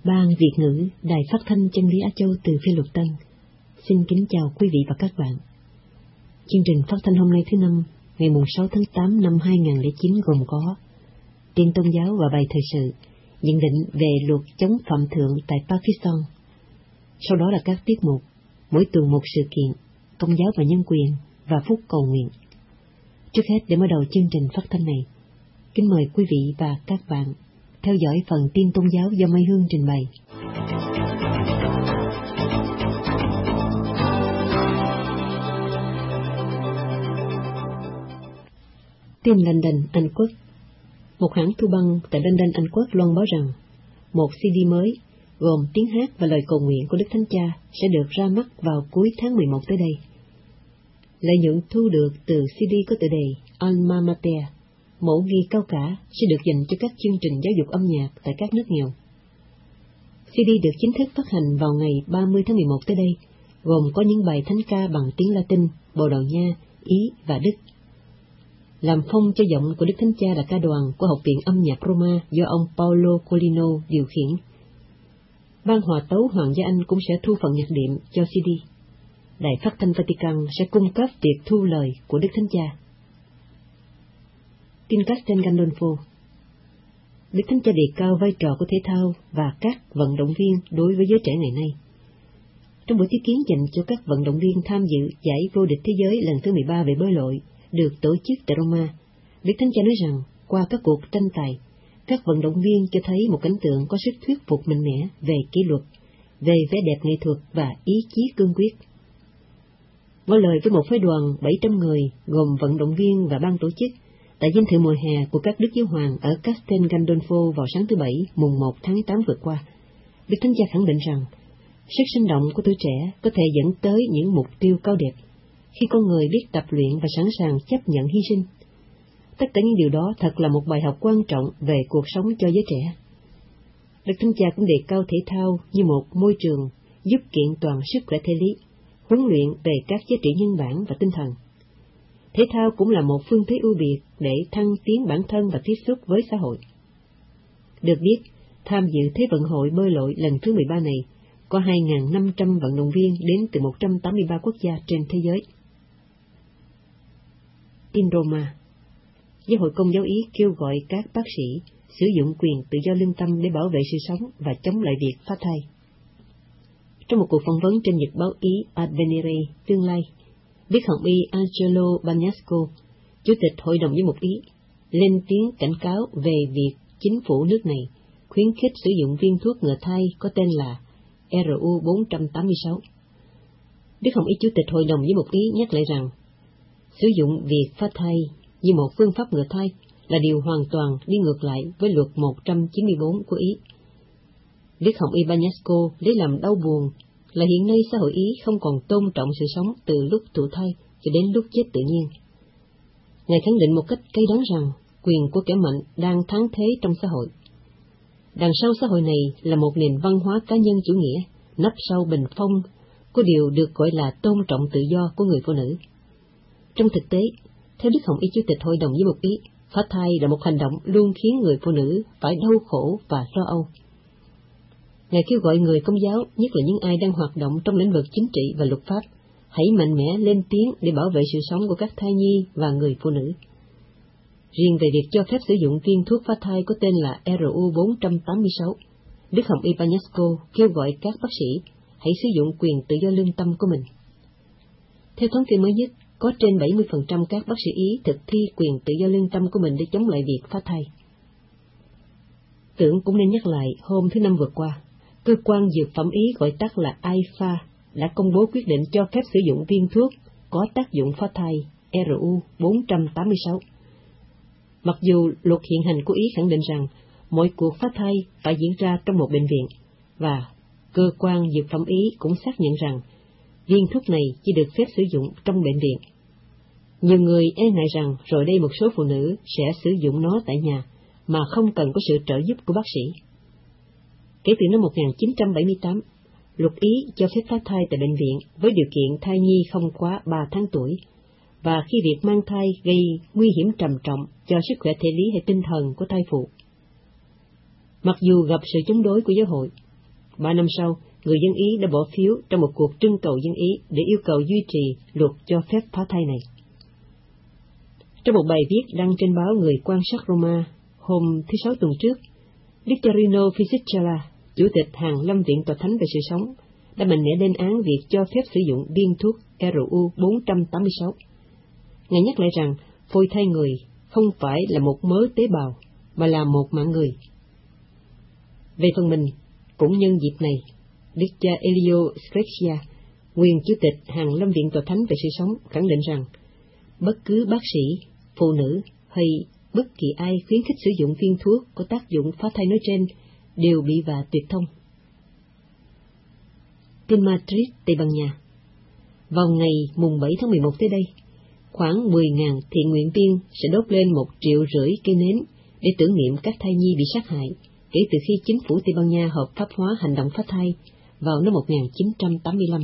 Ban Việt ngữ Đài Phát thanh Chân lý Á Châu từ Phi Luật Tân xin kính chào quý vị và các bạn. Chương trình phát thanh hôm nay thứ Năm, ngày 6 tháng 8 năm 2009 gồm có tin tôn giáo và bài thời sự, nhận định về luật chống phạm thượng tại Pakistan. Sau đó là các tiết mục, mỗi tuần một sự kiện, công giáo và nhân quyền và phút cầu nguyện. Trước hết, để mở đầu chương trình phát thanh này, kính mời quý vị và các bạn theo dõi phần tin tôn giáo do Mai Hương trình bày. Tin London, Anh Quốc. Một hãng thu băng tại London, Anh Quốc loan báo rằng một CD mới gồm tiếng hát và lời cầu nguyện của Đức Thánh Cha sẽ được ra mắt vào cuối tháng 11 tới đây. Lợi nhuận thu được từ CD có tựa đề Alma Mater, mẫu ghi cao cả, sẽ được dành cho các chương trình giáo dục âm nhạc tại các nước nghèo. CD được chính thức phát hành vào ngày 30 tháng 11 tới đây, gồm có những bài thánh ca bằng tiếng Latin, Bồ Đào Nha, Ý và Đức. Làm phông cho giọng của Đức Thánh Cha là ca đoàn của Học viện Âm nhạc Roma do ông Paolo Colino điều khiển. Ban hòa tấu Hoàng gia Anh cũng sẽ thu phần nhạc đệm cho CD. Đài Phát thanh Vatican sẽ cung cấp việc thu lời của Đức Thánh Cha. Tin Castel Gandolfo. Đức Thánh Cha đề cao vai trò của thể thao và các vận động viên đối với giới trẻ ngày nay. Trong buổi tiếp kiến dành cho các vận động viên tham dự giải vô địch thế giới lần thứ 13 về bơi lội được tổ chức tại Roma, Đức Thánh Cha nói rằng qua các cuộc tranh tài, các vận động viên cho thấy một cảnh tượng có sức thuyết phục mạnh mẽ về kỷ luật, về vẻ đẹp nghệ thuật và ý chí cương quyết. Ngỏ lời với một phái đoàn 700 người gồm vận động viên và ban tổ chức tại dinh thự mùa hè của các đức giáo hoàng ở Castel Gandolfo vào sáng thứ Bảy, mùng 1 tháng 8 vừa qua, Đức Thánh Cha khẳng định rằng sức sinh động của tuổi trẻ có thể dẫn tới những mục tiêu cao đẹp khi con người biết tập luyện và sẵn sàng chấp nhận hy sinh. Tất cả những điều đó thật là một bài học quan trọng về cuộc sống cho giới trẻ. Đức Thánh Cha cũng đề cao thể thao như một môi trường giúp kiện toàn sức khỏe thể lý, huấn luyện về các giá trị nhân bản và tinh thần. Thể thao cũng là một phương thế ưu biệt để thăng tiến bản thân và tiếp xúc với xã hội. Được biết, tham dự Thế vận hội bơi lội lần thứ 13 này, có 2.500 vận động viên đến từ 183 quốc gia trên thế giới. Tin Roma. Giáo hội Công giáo Ý kêu gọi các bác sĩ sử dụng quyền tự do lương tâm để bảo vệ sự sống và chống lại việc phá thai. Trong một cuộc phỏng vấn trên nhật báo Ý Avvenire tương lai, Đức Hồng y Angelo Bagnasco, Chủ tịch Hội đồng Giám mục Ý, lên tiếng cảnh cáo về việc chính phủ nước này khuyến khích sử dụng viên thuốc ngừa thai có tên là RU486. Đức Hồng y Chủ tịch Hội đồng Giám mục Ý nhắc lại rằng sử dụng việc phá thai như một phương pháp ngừa thai là điều hoàn toàn đi ngược lại với luật 194 của Ý. Đức Hồng y Bagnasco lấy làm đau buồn là hiện nay xã hội Ý không còn tôn trọng sự sống từ lúc thụ thai cho đến lúc chết tự nhiên. Ngài khẳng định một cách cay đắng rằng quyền của kẻ mạnh đang thắng thế trong xã hội. Đằng sau xã hội này là một nền văn hóa cá nhân chủ nghĩa, nấp sau bình phong của điều được gọi là tôn trọng tự do của người phụ nữ. Trong thực tế, theo Đức Hồng y Chủ tịch Hội đồng Giám mục Ý, phá thai là một hành động luôn khiến người phụ nữ phải đau khổ và lo âu. Ngài kêu gọi người Công giáo, nhất là những ai đang hoạt động trong lĩnh vực chính trị và luật pháp, hãy mạnh mẽ lên tiếng để bảo vệ sự sống của các thai nhi và người phụ nữ. Riêng về việc cho phép sử dụng viên thuốc phá thai có tên là RU486, Đức Hồng y Bagnasco kêu gọi các bác sĩ hãy sử dụng quyền tự do lương tâm của mình. Theo thống kê mới nhất, có trên 70% các bác sĩ Ý thực thi quyền tự do lương tâm của mình để chống lại việc phá thai. Tưởng cũng nên nhắc lại, hôm thứ Năm vừa qua, cơ quan dược phẩm Ý gọi tắt là AIFA đã công bố quyết định cho phép sử dụng viên thuốc có tác dụng phá thai RU486. Mặc dù luật hiện hành của Ý khẳng định rằng mọi cuộc phá thai phải diễn ra trong một bệnh viện, và cơ quan dược phẩm Ý cũng xác nhận rằng viên thuốc này chỉ được phép sử dụng trong bệnh viện. Nhiều người e ngại rằng rồi đây một số phụ nữ sẽ sử dụng nó tại nhà mà không cần có sự trợ giúp của bác sĩ. Kể từ năm 1978, luật Ý cho phép phá thai tại bệnh viện với điều kiện thai nhi không quá 3 tháng tuổi, và khi việc mang thai gây nguy hiểm trầm trọng cho sức khỏe thể lý hay tinh thần của thai phụ. Mặc dù gặp sự chống đối của giáo hội, 3 năm sau, người dân Ý đã bỏ phiếu trong một cuộc trưng cầu dân Ý để yêu cầu duy trì luật cho phép phá thai này. Trong một bài viết đăng trên báo Người quan sát Roma hôm thứ Sáu tuần trước, Victorino Fisichella, chủ tịch Hàn Lâm Viện Tòa Thánh về sự sống, đã mạnh mẽ lên án việc cho phép sử dụng viên thuốc RU-486. Ngài nhắc lại rằng phôi thai người không phải là một mớ tế bào, mà là một mạng người. Về phần mình, cũng nhân dịp này, Đức cha Elio Scricchia, nguyên chủ tịch Hàn Lâm Viện Tòa Thánh về sự sống, khẳng định rằng bất cứ bác sĩ, phụ nữ hay bất kỳ ai khuyến khích sử dụng viên thuốc có tác dụng phá thai nói trên đều bị vạ tuyệt thông. Tin Madrid, Tây Ban Nha. Vào ngày mùng 7 tháng 11 tới đây, khoảng 10.000 thiện nguyện viên sẽ đốt lên 1,5 triệu cây nến để tưởng niệm các thai nhi bị sát hại kể từ khi chính phủ Tây Ban Nha hợp pháp hóa hành động phá thai vào năm 1985.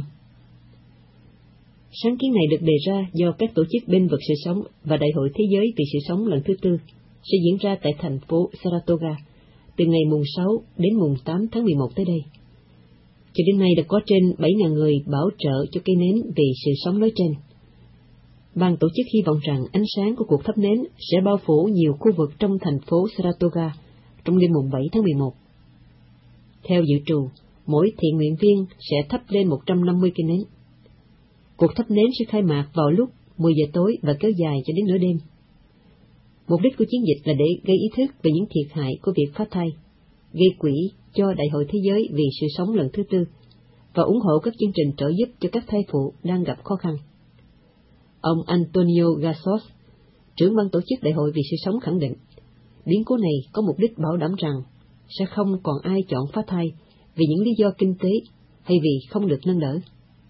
Sáng kiến này được đề ra do các tổ chức bên vực sự sống và Đại hội Thế giới vì sự sống lần thứ 4 sẽ diễn ra tại thành phố Saratoga từ ngày mùng 6 đến mùng 8 tháng 11 tới đây. Cho đến nay đã có trên 7.000 người bảo trợ cho cây nến vì sự sống nói trên. Ban tổ chức hy vọng rằng ánh sáng của cuộc thắp nến sẽ bao phủ nhiều khu vực trong thành phố Saratoga trong đêm mùng 7 tháng 11. Theo dự trù, mỗi thiện nguyện viên sẽ thắp lên 150 cây nến. Cuộc thắp nến sẽ khai mạc vào lúc 10 giờ tối và kéo dài cho đến nửa đêm. Mục đích của chiến dịch là để gây ý thức về những thiệt hại của việc phá thai, gây quỹ cho Đại hội Thế giới vì sự sống lần thứ 4 và ủng hộ các chương trình trợ giúp cho các thai phụ đang gặp khó khăn. Ông Antonio Gassos, trưởng ban tổ chức Đại hội vì sự sống khẳng định, biến cố này có mục đích bảo đảm rằng sẽ không còn ai chọn phá thai vì những lý do kinh tế hay vì không được nâng đỡ.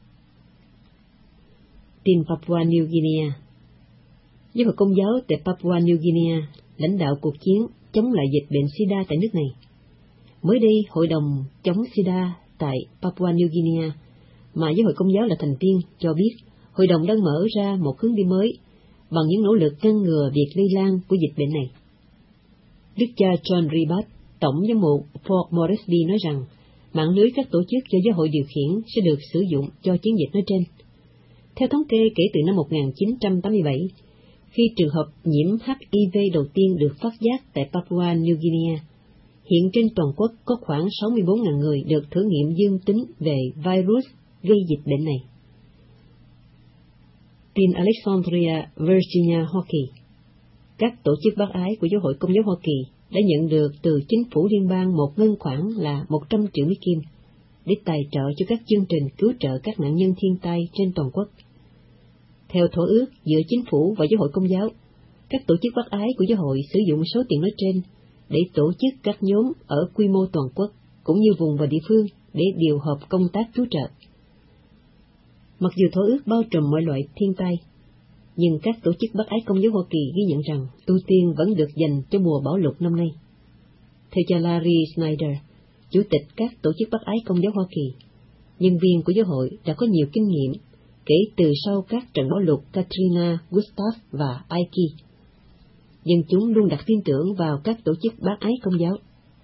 Tin Papua New Guinea. Giáo hội Công giáo tại Papua New Guinea lãnh đạo cuộc chiến chống lại dịch bệnh SIDA tại nước này. Mới đây, Hội đồng chống SIDA tại Papua New Guinea, mà giáo hội Công giáo là thành viên, cho biết hội đồng đang mở ra một hướng đi mới bằng những nỗ lực ngăn ngừa việc lây lan của dịch bệnh này. Đức cha John Ribat, tổng giám mục Port Moresby nói rằng mạng lưới các tổ chức do giáo hội điều khiển sẽ được sử dụng cho chiến dịch nói trên. Theo thống kê, kể từ năm 1987, khi trường hợp nhiễm HIV đầu tiên được phát giác tại Papua New Guinea, hiện trên toàn quốc có khoảng 64.000 người được thử nghiệm dương tính về virus gây dịch bệnh này. Tin Alexandria, Virginia, Hoa Kỳ. Các tổ chức bác ái của Giáo hội Công giáo Hoa Kỳ đã nhận được từ chính phủ liên bang một ngân khoản là 100 triệu Mỹ Kim để tài trợ cho các chương trình cứu trợ các nạn nhân thiên tai trên toàn quốc. Theo thỏa ước giữa chính phủ và Giáo hội Công giáo, các tổ chức bác ái của Giáo hội sử dụng số tiền nói trên để tổ chức các nhóm ở quy mô toàn quốc cũng như vùng và địa phương để điều hợp công tác cứu trợ. Mặc dù thỏa ước bao trùm mọi loại thiên tai, nhưng các tổ chức bác ái Công giáo Hoa Kỳ ghi nhận rằng ưu tiên vẫn được dành cho mùa bão lụt năm nay. Theo cha Larry Snyder, chủ tịch các tổ chức bác ái Công giáo Hoa Kỳ, nhân viên của giáo hội đã có nhiều kinh nghiệm kể từ sau các trận bão lụt Katrina, Gustav và Aiki. Dân chúng luôn đặt tin tưởng vào các tổ chức bác ái Công giáo.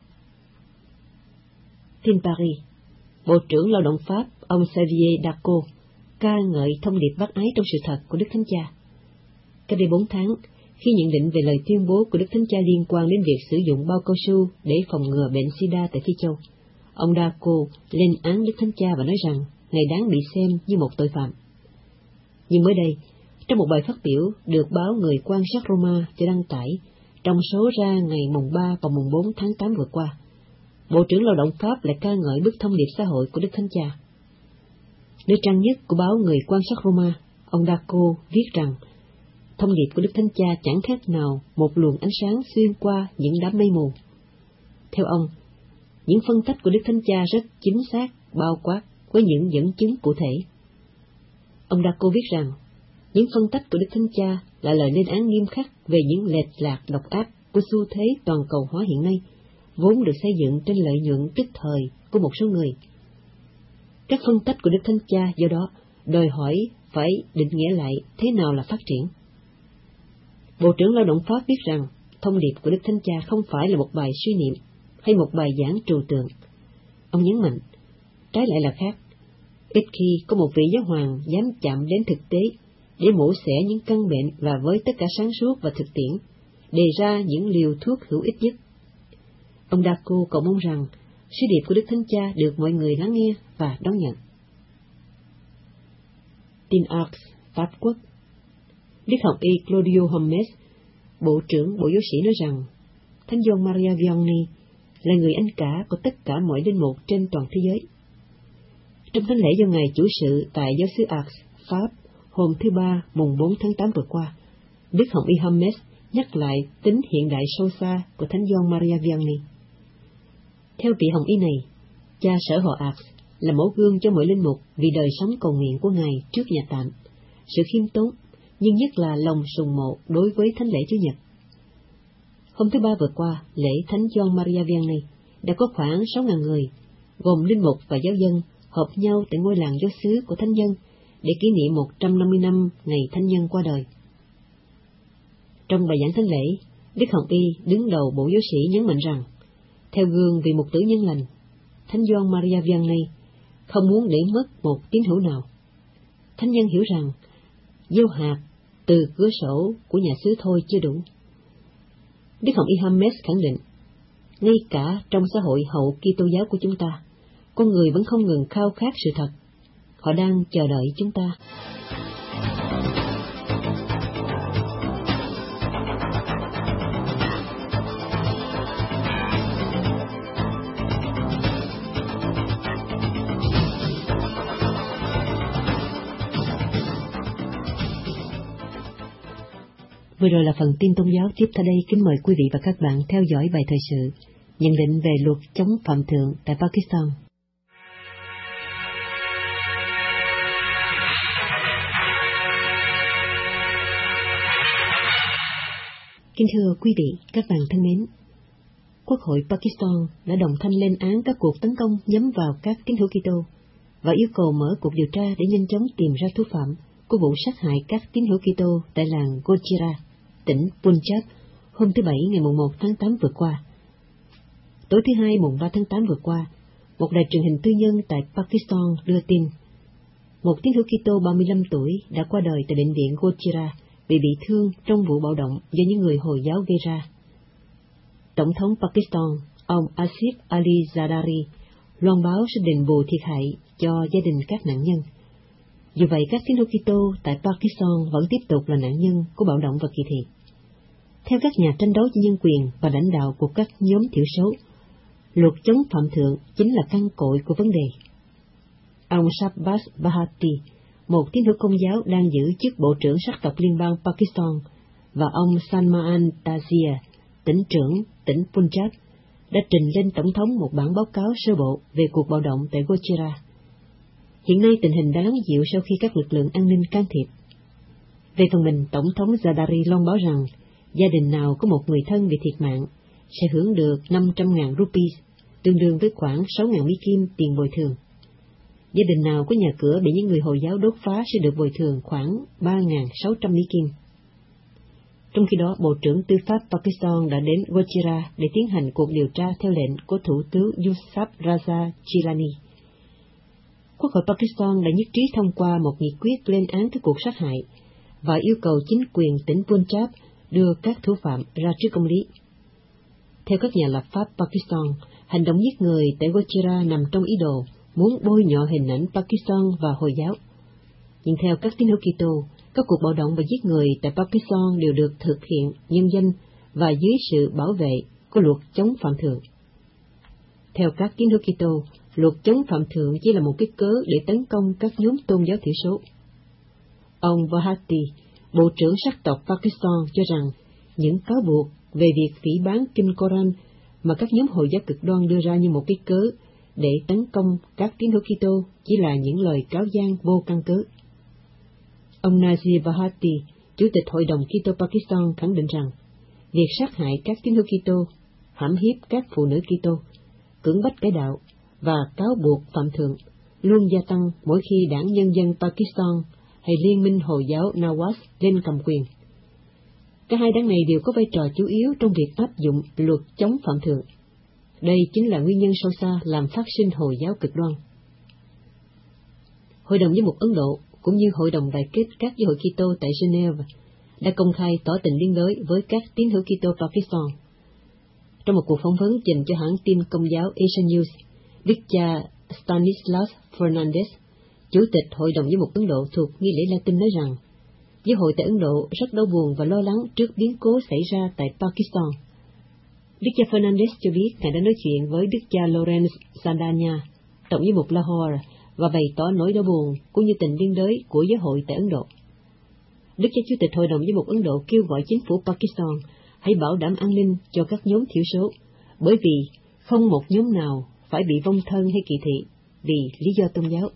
Tin Paris, Bộ trưởng Lao động Pháp ông Xavier Darcos ca ngợi thông điệp bác ái trong sự thật của Đức Thánh Cha. Cách đây 4 tháng, khi nhận định về lời tuyên bố của Đức Thánh Cha liên quan đến việc sử dụng bao cao su để phòng ngừa bệnh SIDA tại Phi Châu, ông Darcos lên án Đức Thánh Cha và nói rằng Ngài đáng bị xem như một tội phạm. Nhưng mới đây, trong một bài phát biểu được báo Người quan sát Roma cho đăng tải trong số ra ngày mùng 3 và mùng 4 tháng 8 vừa qua, Bộ trưởng Lao động Pháp lại ca ngợi bức thông điệp xã hội của Đức Thánh Cha. Nơi trang nhất của báo Người quan sát Roma, ông Darcos viết rằng thông điệp của Đức Thánh Cha chẳng khác nào một luồng ánh sáng xuyên qua những đám mây mù. Theo ông, những phân tích của Đức Thánh Cha rất chính xác, bao quát với những dẫn chứng cụ thể. Ông Darcos viết rằng những phân tích của Đức Thánh Cha là lời lên án nghiêm khắc về những lệch lạc độc ác của xu thế toàn cầu hóa hiện nay, vốn được xây dựng trên lợi nhuận tức thời của một số người. Các phân tích của Đức Thánh Cha do đó đòi hỏi phải định nghĩa lại thế nào là phát triển. Bộ trưởng Lao động Pháp viết rằng thông điệp của Đức Thánh Cha không phải là một bài suy niệm hay một bài giảng trừu tượng. Ông nhấn mạnh, trái lại là khác. Ít khi có một vị giáo hoàng dám chạm đến thực tế để mổ xẻ những căn bệnh và với tất cả sáng suốt và thực tiễn, đề ra những liều thuốc hữu ích nhất. Ông Daco cầu mong rằng sứ điệp của Đức Thánh Cha được mọi người lắng nghe và đón nhận. Tin Ars, Pháp Quốc. Đức học y Claudio Hommes, Bộ trưởng Bộ Giáo sĩ nói rằng, Thánh Gioan Maria Vianney là người anh cả của tất cả mọi linh mục trên toàn thế giới. Trong thánh lễ do Ngài chủ sự tại giáo xứ Ars, Pháp, hôm thứ Ba, mùng 4 tháng 8 vừa qua, Đức Hồng y Hommes nhắc lại tính hiện đại sâu xa của Thánh Gioan Maria Vianney. Theo vị Hồng y này, cha sở họ Ars là mẫu gương cho mọi linh mục vì đời sống cầu nguyện của Ngài trước nhà tạm, sự khiêm tốn, nhưng nhất là lòng sùng mộ đối với thánh lễ Chúa Nhật. Hôm thứ Ba vừa qua, lễ Thánh Gioan Maria Vianney đã có khoảng 6.000 người, gồm linh mục và giáo dân, họp nhau tại ngôi làng giáo xứ của Thánh Nhân để kỷ niệm 150 năm ngày Thánh Nhân qua đời. Trong bài giảng thánh lễ, Đức Hồng y đứng đầu Bộ Giáo sĩ nhấn mạnh rằng, theo gương vị mục tử nhân lành, Thánh Gioan Maria Vianney không muốn để mất một tín hữu nào. Thánh Nhân hiểu rằng gieo hạt từ cửa sổ của nhà xứ thôi chưa đủ. Đức Hồng y Hommes khẳng định, ngay cả trong xã hội hậu Kitô giáo của chúng ta, con người vẫn không ngừng khao khát sự thật. Họ đang chờ đợi chúng ta. Vừa rồi là phần tin tôn giáo. Tiếp theo đây kính mời quý vị và các bạn theo dõi bài thời sự nhận định về luật chống phạm thượng tại Pakistan. Kính thưa quý vị, các bạn thân mến, Quốc hội Pakistan đã đồng thanh lên án các cuộc tấn công nhắm vào các tín hữu Kitô và yêu cầu mở cuộc điều tra để nhanh chóng tìm ra thủ phạm của vụ sát hại các tín hữu Kitô tại làng Gojira, tỉnh Punjab, hôm thứ Bảy ngày 1 tháng 8 vừa qua. Tối thứ Hai mùng 3 tháng 8 vừa qua, một đài truyền hình tư nhân tại Pakistan đưa tin một tín hữu Kitô 35 tuổi đã qua đời tại bệnh viện Gojira vì bị thương trong vụ bạo động do những người Hồi giáo gây ra. Tổng thống Pakistan, ông Asif Ali Zardari, loan báo sẽ đền bù thiệt hại cho gia đình các nạn nhân. Dù vậy, các tín hữu Kitô tại Pakistan vẫn tiếp tục là nạn nhân của bạo động và kỳ thị. Theo các nhà tranh đấu cho nhân quyền và lãnh đạo của các nhóm thiểu số, luật chống phạm thượng chính là căn cội của vấn đề. Ông Shahbaz Bhatti, một tín hữu Công giáo đang giữ chức Bộ trưởng sắc tộc liên bang Pakistan, và ông Salman Taseer, tỉnh trưởng tỉnh Punjab, đã trình lên Tổng thống một bản báo cáo sơ bộ về cuộc bạo động tại Gojira. Hiện nay tình hình đã lắng dịu sau khi các lực lượng an ninh can thiệp. Về phần mình, Tổng thống Zardari loan báo rằng gia đình nào có một người thân bị thiệt mạng sẽ hưởng được 500.000 rupees, tương đương với khoảng 6.000 Mỹ Kim tiền bồi thường. Gia đình nào có nhà cửa bị những người Hồi giáo đốt phá sẽ được bồi thường khoảng 3.600 Mỹ Kim. Trong khi đó, Bộ trưởng Tư pháp Pakistan đã đến Gojira để tiến hành cuộc điều tra theo lệnh của Thủ tướng Yusuf Raza Gilani. Quốc hội Pakistan đã nhất trí thông qua một nghị quyết lên án các cuộc sát hại và yêu cầu chính quyền tỉnh Punjab đưa các thủ phạm ra trước công lý. Theo các nhà lập pháp Pakistan, hành động giết người tại Gojira nằm trong ý đồ muốn bôi nhọ hình ảnh Pakistan và Hồi giáo. Nhưng theo các tín hữu Kitô, các cuộc bạo động và giết người tại Pakistan đều được thực hiện nhân danh và dưới sự bảo vệ của luật chống phạm thượng. Theo các tín hữu Kitô, luật chống phạm thượng chỉ là một cái cớ để tấn công các nhóm tôn giáo thiểu số. Ông Bhatti, Bộ trưởng sắc tộc Pakistan, cho rằng những cáo buộc về việc phỉ báng kinh Koran mà các nhóm Hồi giáo cực đoan đưa ra như một cái cớ để tấn công các tín hữu Kitô chỉ là những lời cáo gian vô căn cứ. Ông Nazir Bhatti, Chủ tịch Hội đồng Kitô Pakistan, khẳng định rằng việc sát hại các tín hữu Kitô, hãm hiếp các phụ nữ Kitô, cưỡng bách cải đạo và cáo buộc phạm thượng luôn gia tăng mỗi khi Đảng Nhân dân Pakistan hay Liên minh Hồi giáo Nawaz lên cầm quyền. Cả hai đảng này đều có vai trò chủ yếu trong việc áp dụng luật chống phạm thượng. Đây chính là nguyên nhân sâu xa làm phát sinh Hồi giáo cực đoan. Hội đồng Giám mục Ấn Độ cũng như Hội đồng Đại kết các giáo hội Kitô tại Geneva đã công khai tỏ tình liên đới với các tín hữu Kitô Pakistan. Trong một cuộc phỏng vấn dành cho hãng tin Công giáo Asian News, Đức cha Stanislav Fernandez, Chủ tịch Hội đồng Giám mục Ấn Độ thuộc nghi lễ Latin nói rằng, giáo hội tại Ấn Độ rất đau buồn và lo lắng trước biến cố xảy ra tại Pakistan. Đức cha Fernandez cho biết ngài đã nói chuyện với Đức cha Lawrence Sandanya, Tổng giám mục Lahore, và bày tỏ nỗi đau buồn cũng như tình liên đới của giáo hội tại Ấn Độ. Đức cha Chủ tịch Hội đồng Giám mục Ấn Độ kêu gọi chính phủ Pakistan hãy bảo đảm an ninh cho các nhóm thiểu số, bởi vì không một nhóm nào phải bị vong thân hay kỳ thị vì lý do tôn giáo.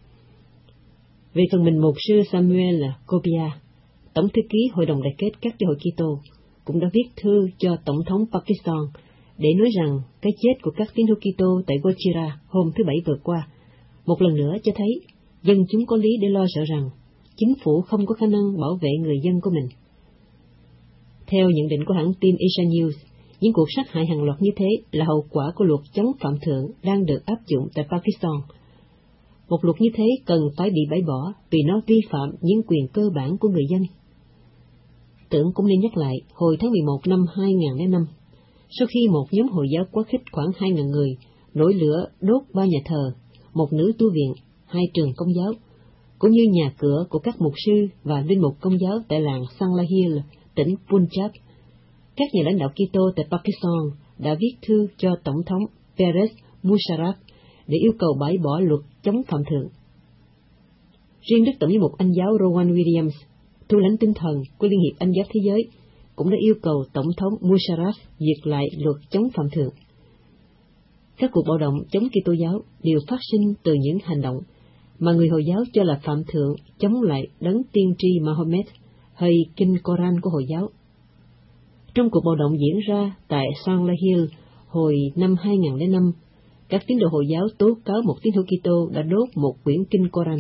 Về phần mình, mục sư Samuel Copia, Tổng thư ký Hội đồng Đại kết các giáo hội Kitô, cũng đã viết thư cho Tổng thống Pakistan để nói rằng cái chết của các tín hữu Kitô tại Gojira hôm thứ Bảy vừa qua một lần nữa cho thấy dân chúng có lý để lo sợ rằng chính phủ không có khả năng bảo vệ người dân của mình. Theo nhận định của hãng tin Asian News, những cuộc sát hại hàng loạt như thế là hậu quả của luật chống phạm thượng đang được áp dụng tại Pakistan. Một luật như thế cần phải bị bãi bỏ vì nó vi phạm những quyền cơ bản của người dân. Tưởng cũng nên nhắc lại, hồi tháng 11 năm 2005, sau khi một nhóm Hồi giáo quá khích khoảng 2.000 người nổi lửa đốt 3 nhà thờ, một nữ tu viện, 2 trường công giáo, cũng như nhà cửa của các mục sư và linh mục công giáo tại làng Sangla Hill, tỉnh Punjab, các nhà lãnh đạo Kitô tại Pakistan đã viết thư cho Tổng thống Pervez Musharraf để yêu cầu bãi bỏ luật chống phạm thượng. Riêng Đức Tổng giám mục Anh giáo Rowan Williams, thủ lãnh tinh thần của Liên hiệp Anh giáo Thế giới, cũng đã yêu cầu Tổng thống Musharraf duyệt lại luật chống phạm thượng. Các cuộc bạo động chống Kitô giáo đều phát sinh từ những hành động mà người Hồi giáo cho là phạm thượng chống lại đấng tiên tri Mahomet hay kinh Koran của Hồi giáo. Trong cuộc bạo động diễn ra tại Sangla Hill hồi năm 2005, các tín đồ Hồi giáo tố cáo một tín hữu Kitô đã đốt một quyển kinh Koran.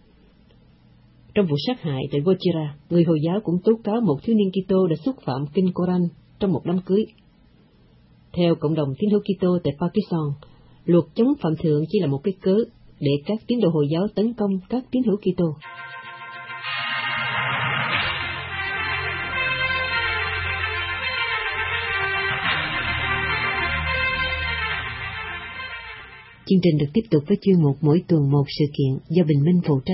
Trong vụ sát hại tại Gojira, người Hồi giáo cũng tố cáo một thiếu niên Kitô đã xúc phạm kinh Koran trong một đám cưới. Theo cộng đồng tín hữu Kitô tại Pakistan, luật chống phạm thượng chỉ là một cái cớ để các tín đồ Hồi giáo tấn công các tín hữu Kitô. Chương trình được tiếp tục với chuyên mục mỗi tuần một sự kiện do Bình Minh phụ trách.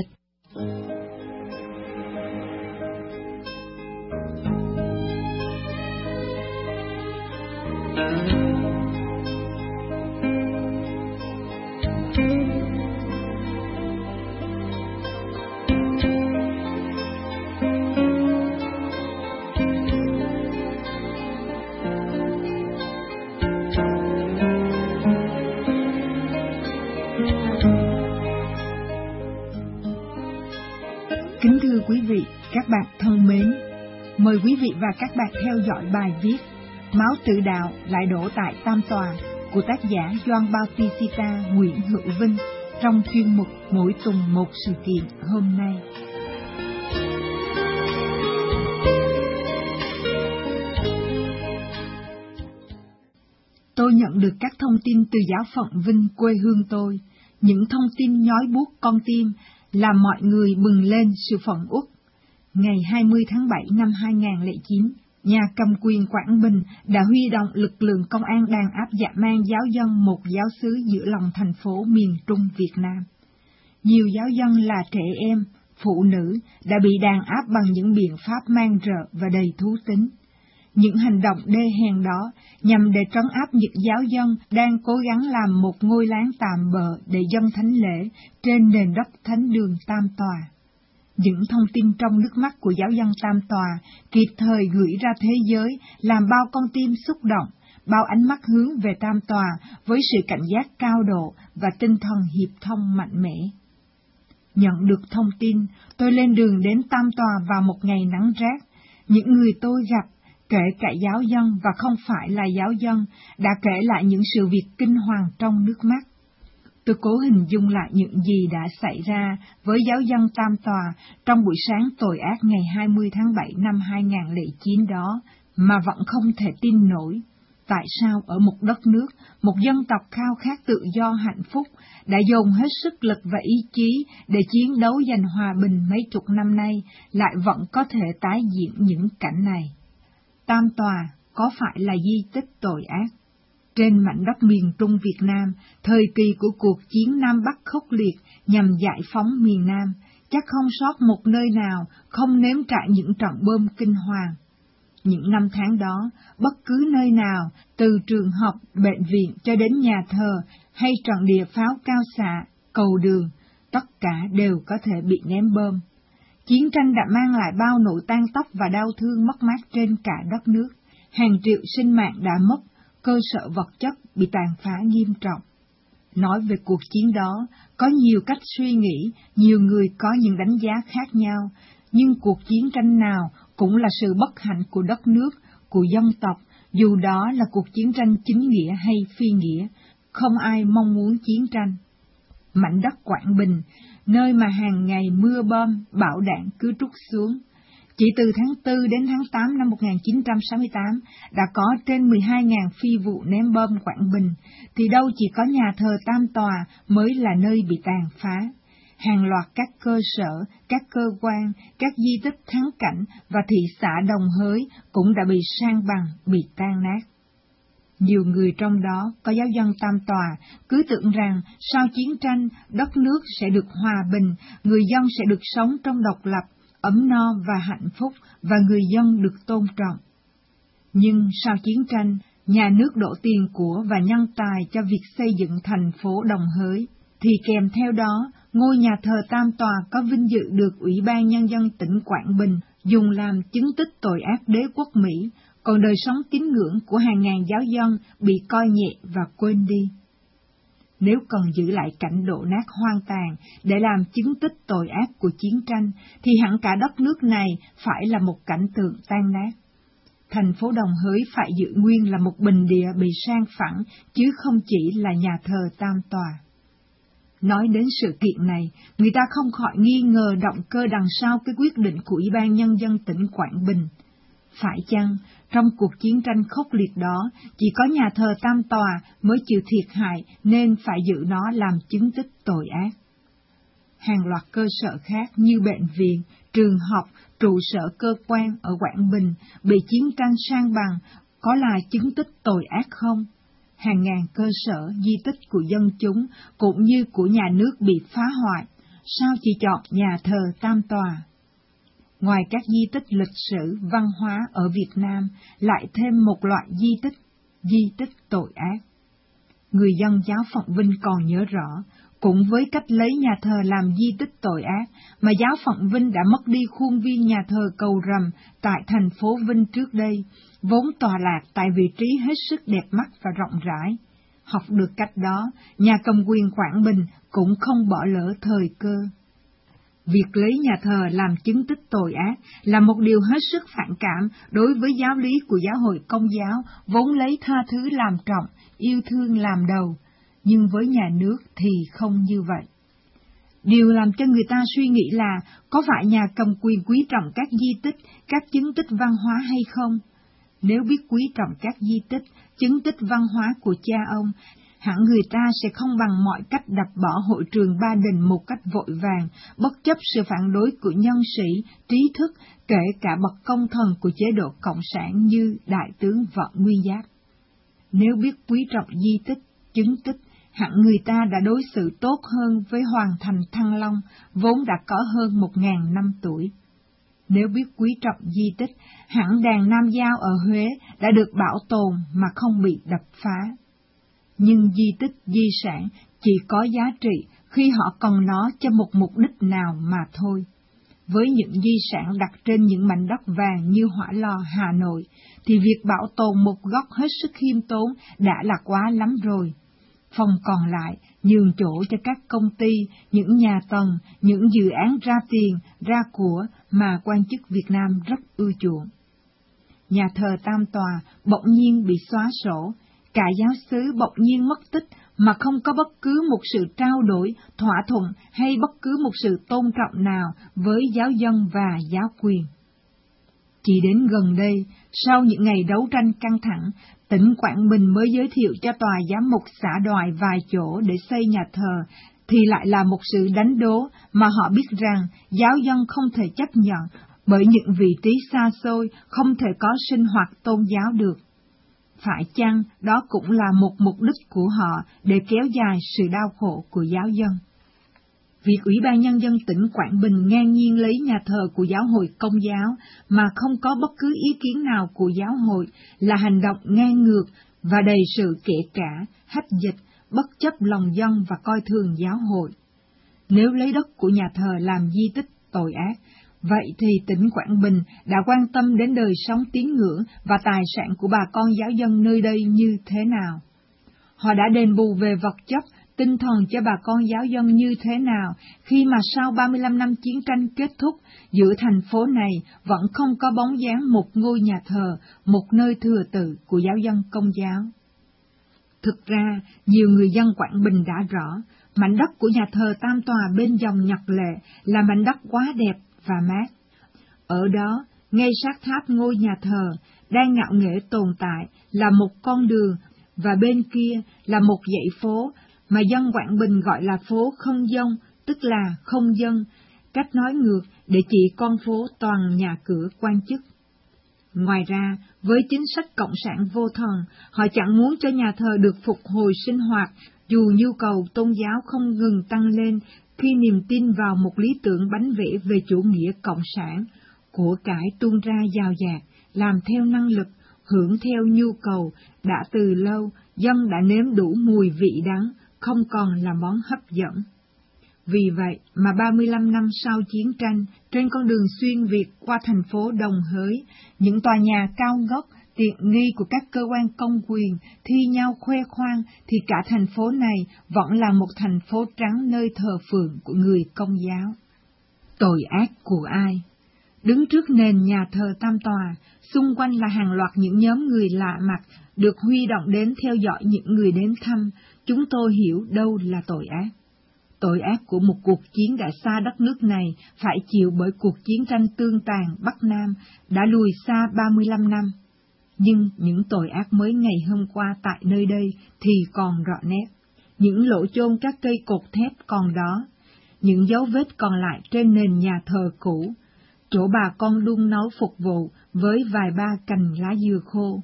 Kính thưa quý vị, các bạn thân mến, mời quý vị và các bạn theo dõi bài viết Máu Tự Đạo lại đổ tại Tam Tòa của tác giả Gioan Bautista Nguyễn Hữu Vinh trong chuyên mục Mỗi tuần một sự kiện hôm nay. Tôi nhận được các thông tin từ giáo phận Vinh quê hương tôi, những thông tin nhói buốt con tim, làm mọi người bừng lên sự phẫn uất. Ngày 20 tháng 7 năm 2009, nhà cầm quyền Quảng Bình đã huy động lực lượng công an đàn áp dã man giáo dân một giáo xứ giữa lòng thành phố miền Trung Việt Nam. Nhiều giáo dân là trẻ em, phụ nữ đã bị đàn áp bằng những biện pháp man rợ và đầy thú tính. Những hành động đê hèn đó nhằm để trấn áp những giáo dân đang cố gắng làm một ngôi láng tạm bợ để dâng thánh lễ trên nền đất thánh đường Tam Tòa. Những thông tin trong nước mắt của giáo dân Tam Tòa kịp thời gửi ra thế giới, làm bao con tim xúc động, bao ánh mắt hướng về Tam Tòa với sự cảnh giác cao độ và tinh thần hiệp thông mạnh mẽ. Nhận được thông tin, tôi lên đường đến Tam Tòa vào một ngày nắng rát. Những người tôi gặp, kể cả giáo dân và không phải là giáo dân, đã kể lại những sự việc kinh hoàng trong nước mắt. Tôi cố hình dung lại những gì đã xảy ra với giáo dân Tam Tòa trong buổi sáng tội ác ngày 20 tháng 7 năm 2009 đó, mà vẫn không thể tin nổi. tại sao ở một đất nước, một dân tộc khao khát tự do hạnh phúc, đã dồn hết sức lực và ý chí để chiến đấu giành hòa bình mấy chục năm nay, lại vẫn có thể tái diễn những cảnh này. Tam Tòa có phải là di tích tội ác? Trên mảnh đất miền Trung Việt Nam, thời kỳ của cuộc chiến Nam Bắc khốc liệt nhằm giải phóng miền Nam, chắc không sót một nơi nào không nếm trải những trận bom kinh hoàng. Những năm tháng đó, bất cứ nơi nào, từ trường học, bệnh viện cho đến nhà thờ hay trận địa pháo cao xạ, cầu đường, tất cả đều có thể bị ném bom. Chiến tranh đã mang lại bao nỗi tang tóc và đau thương mất mát trên cả đất nước. Hàng triệu sinh mạng đã mất, cơ sở vật chất bị tàn phá nghiêm trọng. Nói về cuộc chiến đó, có nhiều cách suy nghĩ, nhiều người có những đánh giá khác nhau, nhưng cuộc chiến tranh nào cũng là sự bất hạnh của đất nước, của dân tộc, dù đó là cuộc chiến tranh chính nghĩa hay phi nghĩa, không ai mong muốn chiến tranh. Mảnh đất Quảng Bình, nơi mà hàng ngày mưa bom, bão đạn cứ trút xuống. Chỉ từ tháng 4 đến tháng 8 năm 1968 đã có trên 12.000 phi vụ ném bom Quảng Bình, thì đâu chỉ có nhà thờ Tam Tòa mới là nơi bị tàn phá. Hàng loạt các cơ sở, các cơ quan, các di tích thắng cảnh và thị xã Đồng Hới cũng đã bị san bằng, bị tan nát. Nhiều người trong đó có giáo dân Tam Tòa cứ tưởng rằng sau chiến tranh đất nước sẽ được hòa bình, người dân sẽ được sống trong độc lập, ấm no và hạnh phúc và người dân được tôn trọng. Nhưng sau chiến tranh, nhà nước đổ tiền của và nhân tài cho việc xây dựng thành phố Đồng Hới, thì kèm theo đó, ngôi nhà thờ Tam Tòa có vinh dự được Ủy ban Nhân dân tỉnh Quảng Bình dùng làm chứng tích tội ác đế quốc Mỹ, còn đời sống tín ngưỡng của hàng ngàn giáo dân bị coi nhẹ và quên đi. Nếu cần giữ lại cảnh đổ nát hoang tàn để làm chứng tích tội ác của chiến tranh, thì hẳn cả đất nước này phải là một cảnh tượng tan nát. Thành phố Đồng Hới phải giữ nguyên là một bình địa bị san phẳng, chứ không chỉ là nhà thờ Tam Tòa. Nói đến sự kiện này, người ta không khỏi nghi ngờ động cơ đằng sau cái quyết định của Ủy ban Nhân dân tỉnh Quảng Bình. Phải chăng, trong cuộc chiến tranh khốc liệt đó, chỉ có nhà thờ Tam Tòa mới chịu thiệt hại nên phải giữ nó làm chứng tích tội ác? Hàng loạt cơ sở khác như bệnh viện, trường học, trụ sở cơ quan ở Quảng Bình bị chiến tranh san bằng, có là chứng tích tội ác không? Hàng ngàn cơ sở di tích của dân chúng cũng như của nhà nước bị phá hoại, sao chỉ chọn nhà thờ Tam Tòa? Ngoài các di tích lịch sử, văn hóa ở Việt Nam, lại thêm một loại di tích tội ác. Người dân giáo phận Vinh còn nhớ rõ, cũng với cách lấy nhà thờ làm di tích tội ác, mà giáo phận Vinh đã mất đi khuôn viên nhà thờ Cầu Rầm tại thành phố Vinh trước đây, vốn tọa lạc tại vị trí hết sức đẹp mắt và rộng rãi. Học được cách đó, nhà cầm quyền Quảng Bình cũng không bỏ lỡ thời cơ. Việc lấy nhà thờ làm chứng tích tội ác là một điều hết sức phản cảm đối với giáo lý của giáo hội Công giáo, vốn lấy tha thứ làm trọng, yêu thương làm đầu, nhưng với nhà nước thì không như vậy. Điều làm cho người ta suy nghĩ là có phải nhà cầm quyền quý trọng các di tích, các chứng tích văn hóa hay không? Nếu biết quý trọng các di tích, chứng tích văn hóa của cha ông, hẳn người ta sẽ không bằng mọi cách đập bỏ hội trường Ba Đình một cách vội vàng, bất chấp sự phản đối của nhân sĩ, trí thức, kể cả bậc công thần của chế độ Cộng sản như Đại tướng Võ Nguyên Giáp. Nếu biết quý trọng di tích, chứng tích, hẳn người ta đã đối xử tốt hơn với Hoàng thành Thăng Long, vốn đã có hơn 1.000 năm tuổi. Nếu biết quý trọng di tích, hẳn đàn Nam Giao ở Huế đã được bảo tồn mà không bị đập phá. Nhưng di tích, di sản chỉ có giá trị khi họ cần nó cho một mục đích nào mà thôi. Với những di sản đặt trên những mảnh đất vàng như Hỏa Lò, Hà Nội, thì việc bảo tồn một góc hết sức khiêm tốn đã là quá lắm rồi. Phần còn lại nhường chỗ cho các công ty, những nhà tầng, những dự án ra tiền, ra của mà quan chức Việt Nam rất ưa chuộng. Nhà thờ Tam Tòa bỗng nhiên bị xóa sổ, cả giáo xứ bỗng nhiên mất tích mà không có bất cứ một sự trao đổi, thỏa thuận hay bất cứ một sự tôn trọng nào với giáo dân và giáo quyền. Chỉ đến gần đây, sau những ngày đấu tranh căng thẳng, Tỉnh Quảng Bình mới giới thiệu cho tòa giám mục xã Đoài vài chỗ để xây nhà thờ, thì lại là một sự đánh đố mà họ biết rằng giáo dân không thể chấp nhận, bởi những vị trí xa xôi không thể có sinh hoạt tôn giáo được. Phải chăng đó cũng là một mục đích của họ để kéo dài sự đau khổ của giáo dân? Việc Ủy ban Nhân dân tỉnh Quảng Bình ngang nhiên lấy nhà thờ của giáo hội Công giáo mà không có bất cứ ý kiến nào của giáo hội là hành động ngang ngược và đầy sự kể cả, hách dịch, bất chấp lòng dân và coi thường giáo hội. Nếu lấy đất của nhà thờ làm di tích tội ác, vậy thì tỉnh Quảng Bình đã quan tâm đến đời sống tín ngưỡng và tài sản của bà con giáo dân nơi đây như thế nào? Họ đã đền bù về vật chất, tinh thần cho bà con giáo dân như thế nào khi mà sau 35 năm chiến tranh kết thúc, giữa thành phố này vẫn không có bóng dáng một ngôi nhà thờ, một nơi thừa tự của giáo dân Công giáo? Thực ra, nhiều người dân Quảng Bình đã rõ, mảnh đất của nhà thờ Tam Tòa bên dòng Nhật Lệ là mảnh đất quá đẹp và mát. Ở đó, ngay sát tháp ngôi nhà thờ, đang ngạo nghễ tồn tại là một con đường, và bên kia là một dãy phố mà dân Quảng Bình gọi là phố Không Dông, tức là không dân, cách nói ngược để chỉ con phố toàn nhà cửa quan chức. Ngoài ra, với chính sách cộng sản vô thần, họ chẳng muốn cho nhà thờ được phục hồi sinh hoạt, dù nhu cầu tôn giáo không ngừng tăng lên khi niềm tin vào một lý tưởng bánh vẽ về chủ nghĩa cộng sản, của cải tuôn ra dào dạt, làm theo năng lực, hưởng theo nhu cầu, đã từ lâu, dân đã nếm đủ mùi vị đắng, không còn là món hấp dẫn. Vì vậy mà 35 năm sau chiến tranh, trên con đường xuyên Việt qua thành phố Đồng Hới, những tòa nhà cao ngất, tiện nghi của các cơ quan công quyền thi nhau khoe khoang, thì cả thành phố này vẫn là một thành phố trắng nơi thờ phượng của người Công giáo. Tội ác của ai? Đứng trước nền nhà thờ Tam Tòa, xung quanh là hàng loạt những nhóm người lạ mặt, được huy động đến theo dõi những người đến thăm, chúng tôi hiểu đâu là tội ác. Tội ác của một cuộc chiến đã xa đất nước này phải chịu bởi cuộc chiến tranh tương tàn Bắc Nam đã lùi xa 35 năm. Nhưng những tội ác mới ngày hôm qua tại nơi đây thì còn rõ nét. Những lỗ chôn các cây cột thép còn đó, những dấu vết còn lại trên nền nhà thờ cũ, chỗ bà con đun nấu phục vụ với vài ba cành lá dừa khô.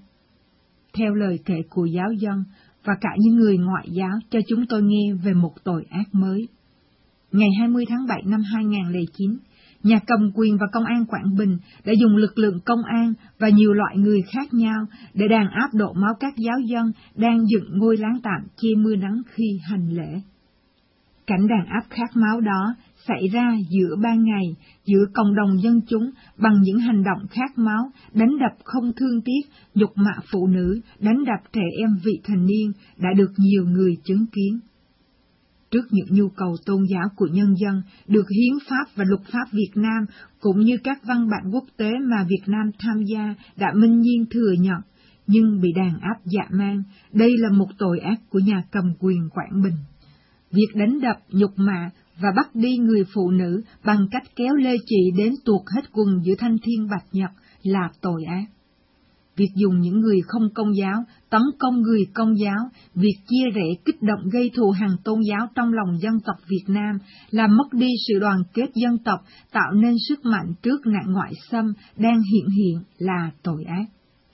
Theo lời kể của giáo dân và cả những người ngoại giáo cho chúng tôi nghe về một tội ác mới. Ngày 20 tháng 7 năm 2009, nhà cầm quyền và công an Quảng Bình đã dùng lực lượng công an và nhiều loại người khác nhau để đàn áp đổ máu các giáo dân đang dựng ngôi láng tạm che mưa nắng khi hành lễ. Cảnh đàn áp khát máu đó xảy ra giữa ban ngày, giữa cộng đồng dân chúng bằng những hành động khát máu, đánh đập không thương tiếc, nhục mạ phụ nữ, đánh đập trẻ em vị thành niên đã được nhiều người chứng kiến. Trước những nhu cầu tôn giáo của nhân dân được hiến pháp và luật pháp Việt Nam cũng như các văn bản quốc tế mà Việt Nam tham gia đã minh nhiên thừa nhận, nhưng bị đàn áp dã man, đây là một tội ác của nhà cầm quyền Quảng Bình. Việc đánh đập, nhục mạ và bắt đi người phụ nữ bằng cách kéo lê trị đến tuột hết quần giữa thanh thiên bạch nhật là tội ác. Việc dùng những người không công giáo tấn công người công giáo, việc chia rẽ kích động gây thù hằn tôn giáo trong lòng dân tộc Việt Nam, làm mất đi sự đoàn kết dân tộc, tạo nên sức mạnh trước nạn ngoại xâm đang hiện hiện là tội ác.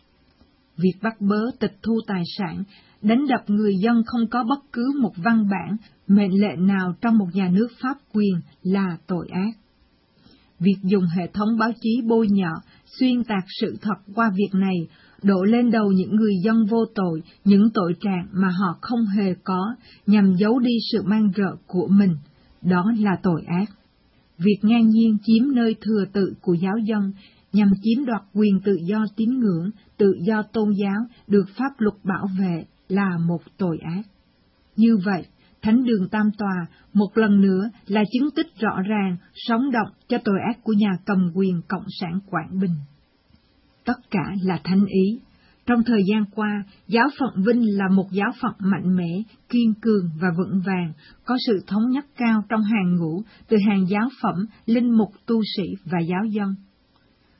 Việc bắt bớ tịch thu tài sản, đánh đập người dân không có bất cứ một văn bản, mệnh lệnh nào trong một nhà nước pháp quyền là tội ác. Việc dùng hệ thống báo chí bôi nhọ, xuyên tạc sự thật qua việc này, đổ lên đầu những người dân vô tội những tội trạng mà họ không hề có, nhằm giấu đi sự man rợ của mình, đó là tội ác. Việc ngang nhiên chiếm nơi thừa tự của giáo dân, nhằm chiếm đoạt quyền tự do tín ngưỡng, tự do tôn giáo được pháp luật bảo vệ là một tội ác. Như vậy, Thánh đường Tam Tòa một lần nữa là chứng tích rõ ràng, sống động cho tội ác của nhà cầm quyền Cộng sản Quảng Bình. Tất cả là thánh ý. Trong thời gian qua, giáo phận Vinh là một giáo phận mạnh mẽ, kiên cường và vững vàng, có sự thống nhất cao trong hàng ngũ từ hàng giáo phẩm, linh mục, tu sĩ và giáo dân.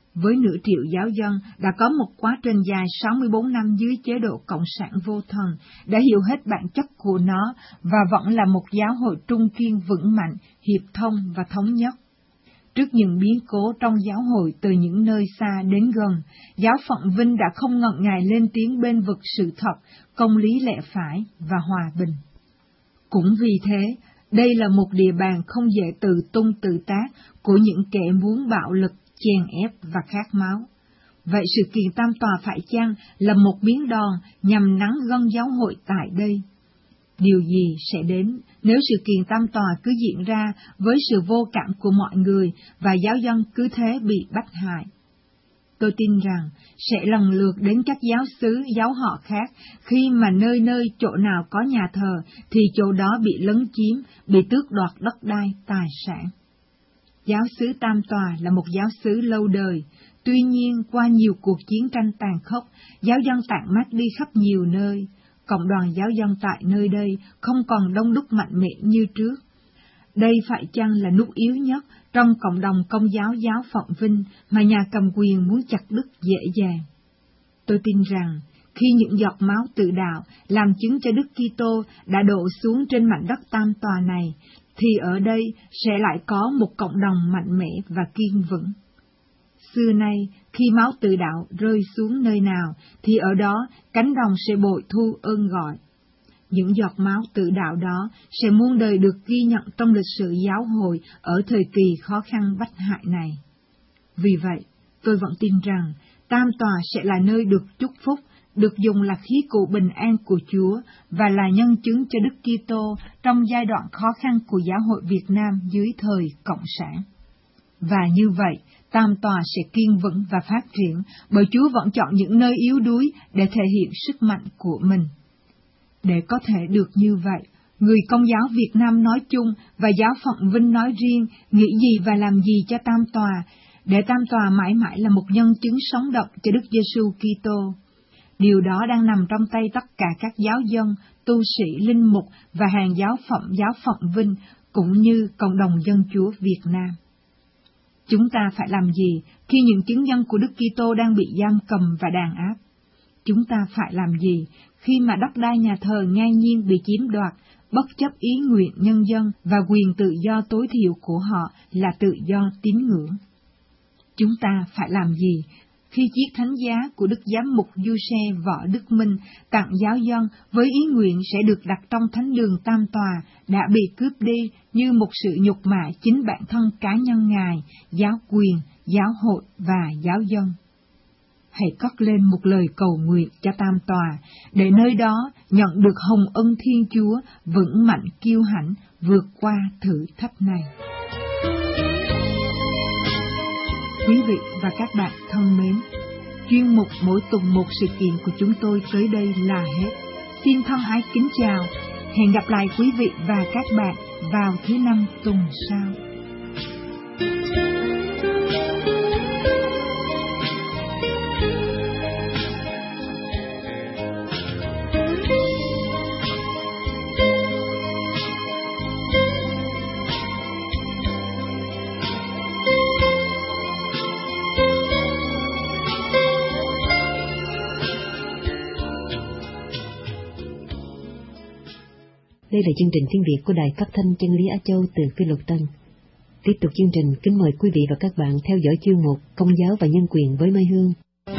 với nửa triệu giáo dân đã có một quá trình dài 64 năm dưới chế độ cộng sản vô thần, đã hiểu hết bản chất của nó và vẫn là một giáo hội trung kiên vững mạnh, hiệp thông và thống nhất. Trước những biến cố trong giáo hội từ những nơi xa đến gần, giáo phận Vinh đã không ngần ngại lên tiếng bênh vực sự thật, công lý lẽ phải và hòa bình. Cũng vì thế, đây là một địa bàn không dễ tự tung tự tác của những kẻ muốn bạo lực, chèn ép và khát máu. Vậy sự kiện tam tòa phải chăng là một miếng đòn nhằm nắn gân giáo hội tại đây? Điều gì sẽ đến nếu sự kiện tam tòa cứ diễn ra với sự vô cảm của mọi người và giáo dân cứ thế bị bắt hại? Tôi tin rằng sẽ lần lượt đến các giáo xứ, giáo họ khác, khi mà nơi nơi chỗ nào có nhà thờ thì chỗ đó bị lấn chiếm, bị tước đoạt đất đai, tài sản. Giáo xứ Tam Tòa là một giáo xứ lâu đời, tuy nhiên qua nhiều cuộc chiến tranh tàn khốc, giáo dân tản mát đi khắp nhiều nơi. Cộng đoàn giáo dân tại nơi đây không còn đông đúc mạnh mẽ như trước. Đây phải chăng là nút yếu nhất trong cộng đồng Công giáo giáo phận Vinh mà nhà cầm quyền muốn chặt đứt dễ dàng? Tôi tin rằng khi những giọt máu tự đạo làm chứng cho Đức Kitô đã đổ xuống trên mảnh đất Tam Tòa này, thì ở đây sẽ lại có một cộng đồng mạnh mẽ và kiên vững. Xưa nay, khi máu tự đạo rơi xuống nơi nào, thì ở đó cánh đồng sẽ bội thu ơn gọi. Những giọt máu tự đạo đó sẽ muôn đời được ghi nhận trong lịch sử giáo hội ở thời kỳ khó khăn bách hại này. Vì vậy, tôi vẫn tin rằng Tam Tòa sẽ là nơi được chúc phúc, được dùng là khí cụ bình an của Chúa và là nhân chứng cho Đức Kitô trong giai đoạn khó khăn của giáo hội Việt Nam dưới thời Cộng sản. Và như vậy, Tam Tòa sẽ kiên vững và phát triển, bởi Chúa vẫn chọn những nơi yếu đuối để thể hiện sức mạnh của mình. Để có thể được như vậy, người Công giáo Việt Nam nói chung và giáo phận Vinh nói riêng nghĩ gì và làm gì cho Tam Tòa, để Tam Tòa mãi mãi là một nhân chứng sống động cho Đức Giêsu Kitô. Điều đó đang nằm trong tay tất cả các giáo dân, tu sĩ, linh mục và hàng giáo phận Vinh, cũng như cộng đồng dân Chúa Việt Nam. Chúng ta phải làm gì khi những chứng nhân của Đức Kitô đang bị giam cầm và đàn áp? Chúng ta phải làm gì khi mà đất đai nhà thờ ngang nhiên bị chiếm đoạt, bất chấp ý nguyện nhân dân và quyền tự do tối thiểu của họ là tự do tín ngưỡng? Chúng ta phải làm gì khi chiếc thánh giá của Đức Giám mục Giuse Võ Đức Minh tặng giáo dân với ý nguyện sẽ được đặt trong thánh đường Tam Tòa đã bị cướp đi như một sự nhục mạ chính bản thân cá nhân Ngài, giáo quyền, giáo hội và giáo dân? Hãy cất lên một lời cầu nguyện cho Tam Tòa, để nơi đó nhận được hồng ân Thiên Chúa vững mạnh kiêu hãnh vượt qua thử thách này. Quý vị và các bạn thân mến, chuyên mục mỗi tuần một sự kiện của chúng tôi tới đây là hết. Xin thân ái kính chào, hẹn gặp lại quý vị và các bạn vào thứ Năm tuần sau. Đây là chương trình tiếng Việt của Đài Phát thanh Chân lý Á Châu từ Phi Luật Tân. Tiếp tục chương trình, kính mời quý vị và các bạn theo dõi chuyên mục Công giáo và nhân quyền với Mai Hương.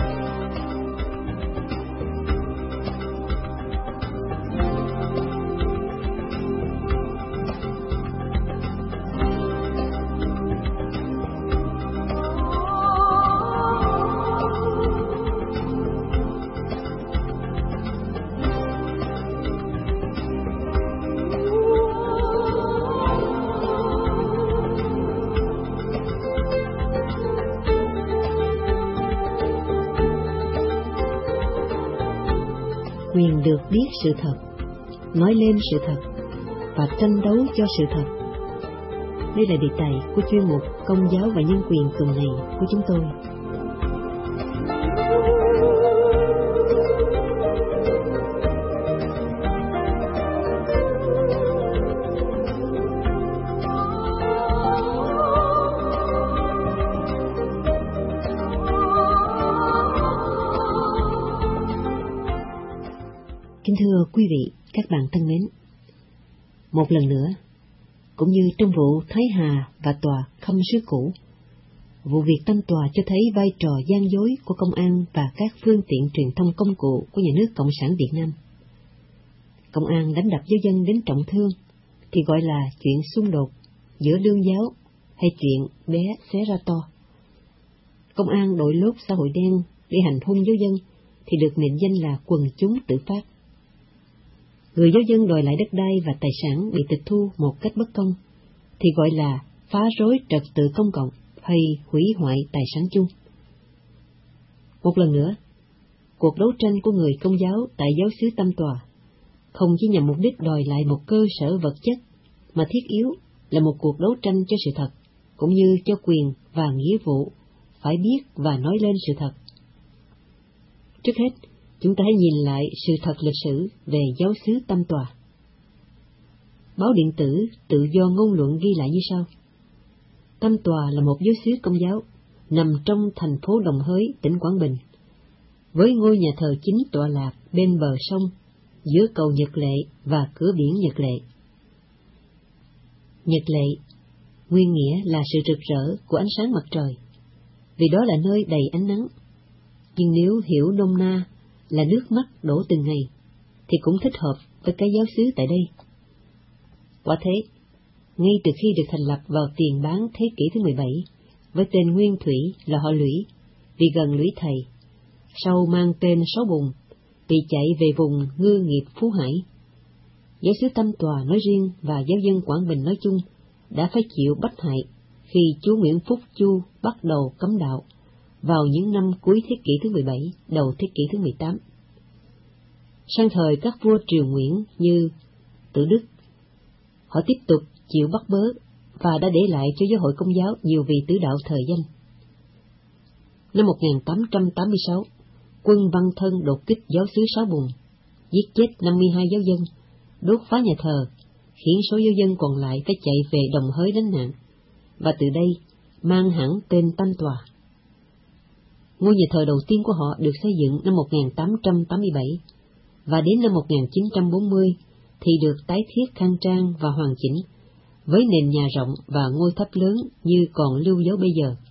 Quyền được biết sự thật, nói lên sự thật và tranh đấu cho sự thật. Đây là đề tài của chuyên mục Công giáo và nhân quyền tuần này của chúng tôi. quý vị, các bạn thân mến, một lần nữa, cũng như trong vụ Thái Hà và tòa Khâm Sứ Cũ, vụ việc Tam Tòa cho thấy vai trò gian dối của công an và các phương tiện truyền thông công cụ của nhà nước Cộng sản Việt Nam. Công an đánh đập giáo dân đến trọng thương thì gọi là chuyện xung đột giữa lương giáo hay chuyện bé xé ra to. Công an đội lốt xã hội đen để hành hung giáo dân thì được mệnh danh là quần chúng tự phát. Người giáo dân đòi lại đất đai và tài sản bị tịch thu một cách bất công thì gọi là phá rối trật tự công cộng hay hủy hoại tài sản chung. Một lần nữa, cuộc đấu tranh của người Công giáo tại giáo xứ Tam Tòa không chỉ nhằm mục đích đòi lại một cơ sở vật chất, mà thiết yếu là một cuộc đấu tranh cho sự thật, cũng như cho quyền và nghĩa vụ phải biết và nói lên sự thật. Trước hết, chúng ta hãy nhìn lại sự thật lịch sử về giáo xứ Tam Tòa. Báo điện tử Tự do ngôn luận ghi lại như sau. Tam Tòa là một giáo xứ Công giáo nằm trong thành phố Đồng Hới, tỉnh Quảng Bình, với ngôi nhà thờ chính tọa lạc bên bờ sông, giữa cầu Nhật Lệ và cửa biển Nhật Lệ. Nhật Lệ, nguyên nghĩa là sự rực rỡ của ánh sáng mặt trời, vì đó là nơi đầy ánh nắng. Nhưng nếu hiểu nôm na là nước mắt đổ từng ngày, thì cũng thích hợp với cái giáo xứ tại đây. Quả thế, ngay từ khi được thành lập vào tiền Bán thế kỷ thứ 17, với tên nguyên thủy là họ Lũy, vì gần Lũy Thầy, sau mang tên Sáu Bùn, bị chạy về vùng ngư nghiệp Phú Hải. Giáo xứ Tam Tòa nói riêng và giáo dân Quảng Bình nói chung đã phải chịu bách hại khi chúa Nguyễn Phúc Chu bắt đầu cấm đạo vào những năm cuối thế kỷ thứ 17, đầu thế kỷ thứ 18. Sang thời các vua triều Nguyễn như Tự Đức, họ tiếp tục chịu bắt bớ và đã để lại cho giáo hội Công giáo nhiều vị tử đạo thời danh. Năm 1886, quân Văn Thân đột kích giáo xứ Sáu Bùn, giết chết 52 giáo dân, đốt phá nhà thờ, khiến số giáo dân còn lại phải chạy về Đồng Hới lánh nạn, và từ đây mang hẳn tên Tam Tòa. Ngôi nhà thờ đầu tiên của họ được xây dựng năm 1887, và đến năm 1940 thì được tái thiết khang trang và hoàn chỉnh, với nền nhà rộng và ngôi tháp lớn như còn lưu dấu bây giờ.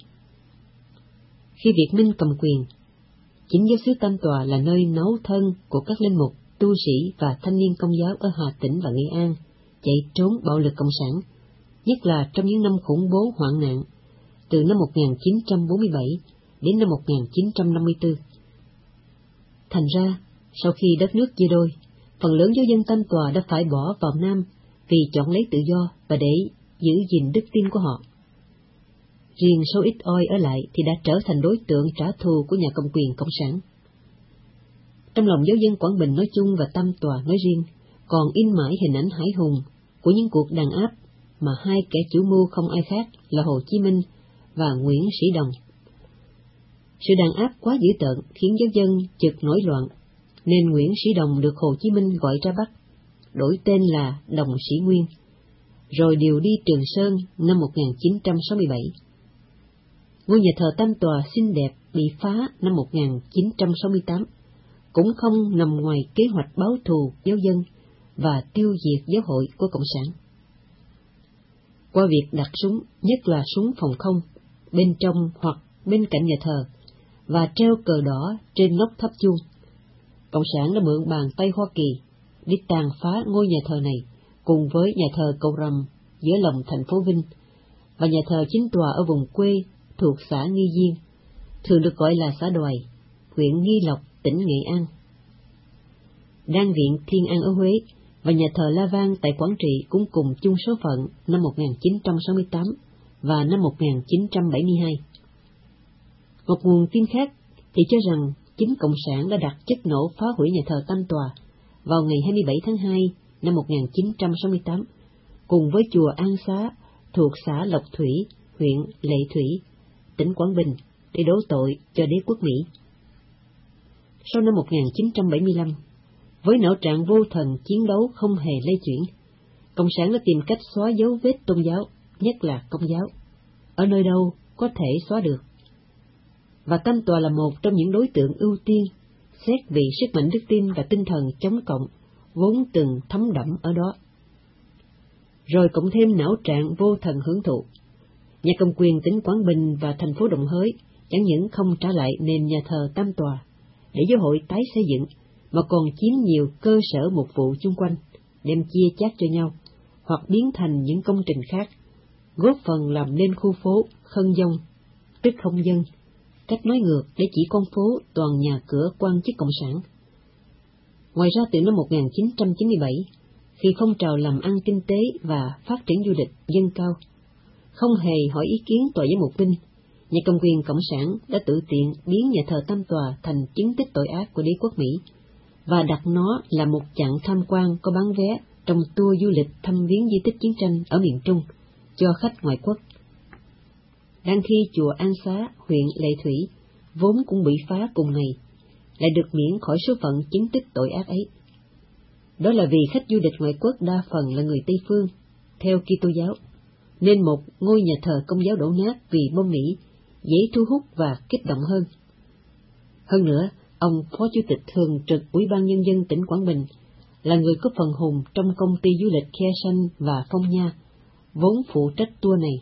Khi Việt Minh cầm quyền, chính giáo xứ Tam Tòa là nơi nấu thân của các linh mục, tu sĩ và thanh niên Công giáo ở Hà Tĩnh và Nghệ An chạy trốn bạo lực cộng sản, nhất là trong những năm khủng bố hoạn nạn, từ năm 1947 đến năm 1954. Thành ra, sau khi đất nước chia đôi, phần lớn giáo dân Tam Tòa đã phải bỏ vào Nam vì chọn lấy tự do và để giữ gìn đức tin của họ. Riêng số ít oi ở lại thì đã trở thành đối tượng trả thù của nhà cầm quyền cộng sản. Trong lòng giáo dân Quảng Bình nói chung và Tam Tòa nói riêng, còn in mãi hình ảnh hãi hùng của những cuộc đàn áp mà hai kẻ chủ mưu không ai khác là Hồ Chí Minh và Nguyễn Sĩ Đồng. Sự đàn áp quá dữ tợn khiến giáo dân chực nổi loạn, nên Nguyễn Sĩ Đồng được Hồ Chí Minh gọi ra Bắc, đổi tên là Đồng Sĩ Nguyên, rồi điều đi Trường Sơn năm 1967. Ngôi nhà thờ Tam Tòa xinh đẹp bị phá năm 1968, cũng không nằm ngoài kế hoạch báo thù giáo dân và tiêu diệt giáo hội của Cộng sản. Qua việc đặt súng, nhất là súng phòng không, bên trong hoặc bên cạnh nhà thờ, và treo cờ đỏ trên nóc tháp chuông, Cộng sản đã mượn bàn tay Hoa Kỳ để tàn phá ngôi nhà thờ này cùng với nhà thờ Cầu Rầm giữa lòng thành phố Vinh và nhà thờ chính tòa ở vùng quê thuộc xã Nghi Diên, thường được gọi là xã Đoài, huyện Nghi Lộc, tỉnh Nghệ An. Đan viện Thiên An ở Huế và nhà thờ La Vang tại Quảng Trị cũng cùng chung số phận năm 1968 và năm 1972. Một nguồn tin khác thì cho rằng chính Cộng sản đã đặt chất nổ phá hủy nhà thờ Tam Tòa vào ngày 27 tháng 2 năm 1968, cùng với chùa An Xá thuộc xã Lộc Thủy, huyện Lệ Thủy, tỉnh Quảng Bình, để đổ tội cho đế quốc Mỹ. Sau năm 1975, với não trạng vô thần chiến đấu không hề lay chuyển, Cộng sản đã tìm cách xóa dấu vết tôn giáo, nhất là Công giáo, ở nơi đâu có thể xóa được. Và Tam Tòa là một trong những đối tượng ưu tiên, xét vì sức mạnh đức tin và tinh thần chống cộng vốn từng thấm đẫm ở đó. Rồi cộng thêm não trạng vô thần hưởng thụ, nhà cầm quyền tỉnh Quảng Bình và thành phố Đồng Hới chẳng những không trả lại nền nhà thờ Tam Tòa để giáo hội tái xây dựng, mà còn chiếm nhiều cơ sở mục vụ chung quanh, đem chia chác cho nhau, hoặc biến thành những công trình khác, góp phần làm nên khu phố Khân Dông, tức không dân, cách nói ngược để chỉ con phố toàn nhà cửa quan chức cộng sản. Ngoài ra, từ năm 1997, khi phong trào làm ăn kinh tế và phát triển du lịch dâng cao, không hề hỏi ý kiến tòa giám mục Vinh, nhà cầm quyền cộng sản đã tự tiện biến nhà thờ Tam Tòa thành chứng tích tội ác của đế quốc Mỹ và đặt nó là một chặng tham quan có bán vé trong tour du lịch thăm viếng di tích chiến tranh ở miền Trung cho khách ngoại quốc. Đang khi chùa An Xá, huyện Lệ Thủy, vốn cũng bị phá cùng ngày, lại được miễn khỏi số phận chứng tích tội ác ấy. Đó là vì khách du lịch ngoại quốc đa phần là người Tây phương, theo Kitô giáo, nên một ngôi nhà thờ Công giáo đổ nát vì bom Mỹ dễ thu hút và kích động hơn. Hơn nữa, ông Phó Chủ tịch Thường trực Ủy ban Nhân dân tỉnh Quảng Bình là người có phần hùng trong công ty du lịch Khe Sanh và Phong Nha, vốn phụ trách tour này.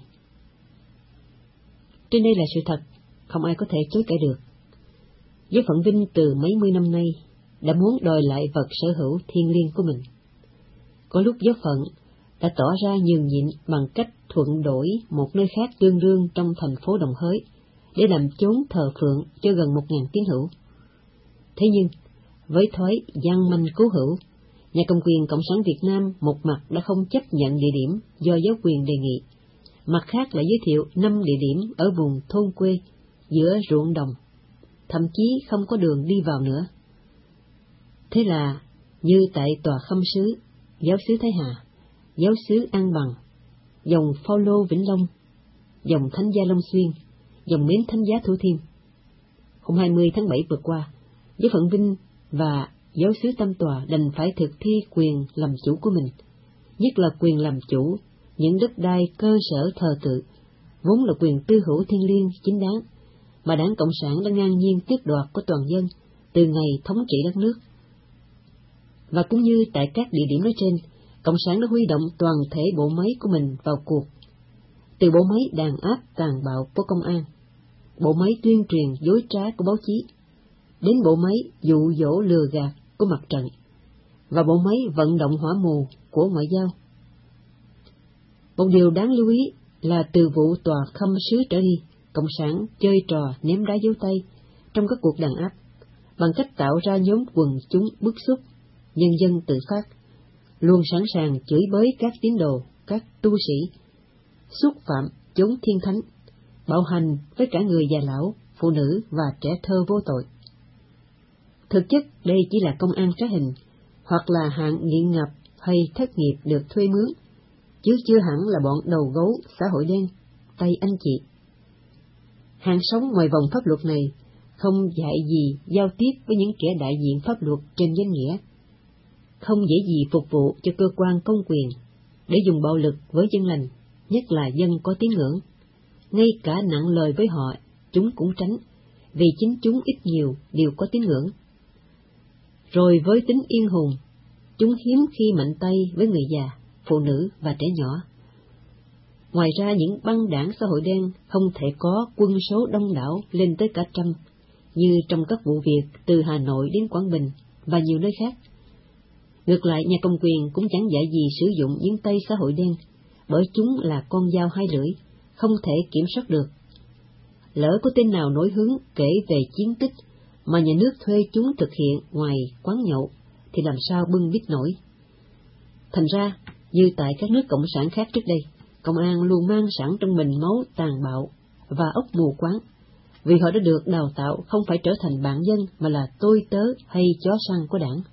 Trên đây là sự thật, không ai có thể chối cãi được. Giáo phận Vinh từ mấy mươi năm nay đã muốn đòi lại vật sở hữu thiêng liêng của mình. Có lúc giáo phận đã tỏ ra nhường nhịn bằng cách thuận đổi một nơi khác tương đương trong thành phố Đồng Hới để làm chốn thờ phượng cho gần 1.000 tín hữu. Thế nhưng, với thói gian manh cố hữu, nhà cầm quyền Cộng sản Việt Nam một mặt đã không chấp nhận địa điểm do giáo quyền đề nghị, mặt khác lại giới thiệu 5 địa điểm ở vùng thôn quê, giữa ruộng đồng, thậm chí không có đường đi vào nữa. Thế là, như tại tòa Khâm Sứ, giáo xứ Thái Hà, giáo xứ An Bằng, dòng Phao-lô Vĩnh Long, dòng Thánh Gia Long Xuyên, dòng Mến Thánh Giá Thủ Thiêm. Hôm 20 tháng 7 vừa qua, giáo phận Vinh và giáo xứ Tam Tòa đành phải thực thi quyền làm chủ của mình, nhất là quyền làm chủ những đất đai cơ sở thờ tự, vốn là quyền tư hữu thiêng liêng chính đáng, mà Đảng Cộng sản đã ngang nhiên tước đoạt của toàn dân từ ngày thống trị đất nước. Và cũng như tại các địa điểm nói trên, Cộng sản đã huy động toàn thể bộ máy của mình vào cuộc, từ bộ máy đàn áp tàn bạo của công an, bộ máy tuyên truyền dối trá của báo chí, đến bộ máy dụ dỗ lừa gạt của mặt trận, và bộ máy vận động hỏa mù của ngoại giao. Một điều đáng lưu ý là từ vụ tòa Khâm Sứ trở đi, Cộng sản chơi trò ném đá dấu tay trong các cuộc đàn áp, bằng cách tạo ra nhóm quần chúng bức xúc, nhân dân tự phát, luôn sẵn sàng chửi bới các tín đồ, các tu sĩ, xúc phạm chốn thiên thánh, bạo hành với cả người già lão, phụ nữ và trẻ thơ vô tội. Thực chất đây chỉ là công an trá hình, hoặc là hạng nghiện ngập hay thất nghiệp được thuê mướn, chứ chưa hẳn là bọn đầu gấu xã hội đen, tay anh chị. Hàng sống ngoài vòng pháp luật này không dạy gì giao tiếp với những kẻ đại diện pháp luật trên danh nghĩa, không dễ gì phục vụ cho cơ quan công quyền để dùng bạo lực với dân lành, nhất là dân có tín ngưỡng. Ngay cả nặng lời với họ, chúng cũng tránh, vì chính chúng ít nhiều đều có tín ngưỡng. Rồi với tính yên hùng, chúng hiếm khi mạnh tay với người già, phụ nữ và trẻ nhỏ. Ngoài ra, những băng đảng xã hội đen không thể có quân số đông đảo lên tới cả trăm, như trong các vụ việc từ Hà Nội đến Quảng Bình và nhiều nơi khác. Ngược lại, nhà cầm quyền cũng chẳng dạy gì sử dụng những tay xã hội đen, bởi chúng là con dao hai lưỡi, không thể kiểm soát được. Lỡ có tên nào nổi hứng kể về chiến tích mà nhà nước thuê chúng thực hiện ngoài quán nhậu, thì làm sao bưng bít nổi. Thành ra, như tại các nước cộng sản khác trước đây, công an luôn mang sẵn trong mình máu tàn bạo và óc mù quáng, vì họ đã được đào tạo không phải trở thành bạn dân mà là tôi tớ hay chó săn của đảng.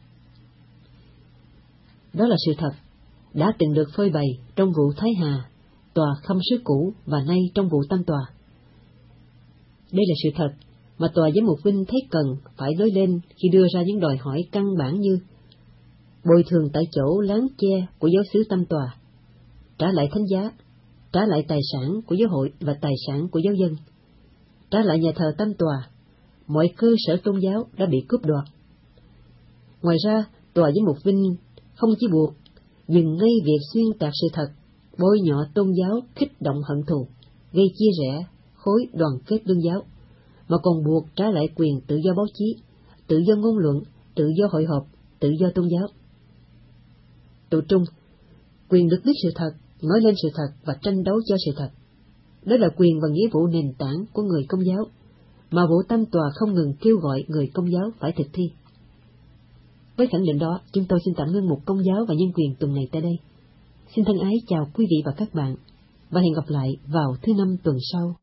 Đó là sự thật, đã từng được phơi bày trong vụ Thái Hà, tòa Khâm Sứ cũ và nay trong vụ Tam Tòa. Đây là sự thật mà tòa giám mục Vinh thấy cần phải nói lên khi đưa ra những đòi hỏi căn bản như bồi thường tại chỗ láng che của giáo xứ Tam Tòa, trả lại thánh giá, trả lại tài sản của giáo hội và tài sản của giáo dân, trả lại nhà thờ Tam Tòa, mọi cơ sở tôn giáo đã bị cướp đoạt. Ngoài ra, tòa giám mục Vinh không chỉ buộc dừng ngay việc xuyên tạc sự thật, bôi nhọ tôn giáo, kích động hận thù, gây chia rẽ khối đoàn kết lương giáo, mà còn buộc trả lại quyền tự do báo chí, tự do ngôn luận, tự do hội họp, tự do tôn giáo. Tụ trung, quyền được biết sự thật, nói lên sự thật và tranh đấu cho sự thật. Đó là quyền và nghĩa vụ nền tảng của người Công giáo, mà Vụ Tam Tòa không ngừng kêu gọi người Công giáo phải thực thi. Với khẳng định đó, chúng tôi xin tạm ngưng mục Công giáo và nhân quyền tuần này tại đây. Xin thân ái chào quý vị và các bạn, và hẹn gặp lại vào thứ Năm tuần sau.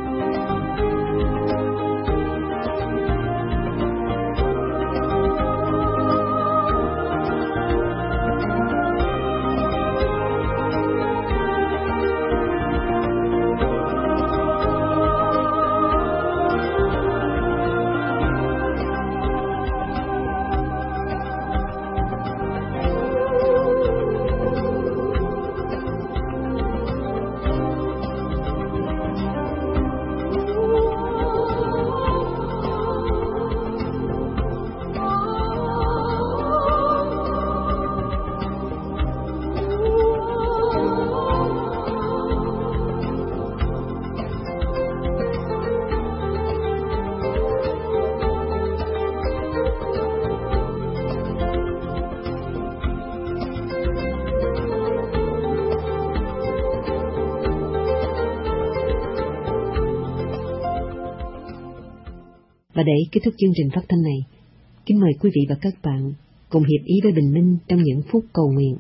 Và để kết thúc chương trình phát thanh này, kính mời quý vị và các bạn cùng hiệp ý với Bình Minh trong những phút cầu nguyện.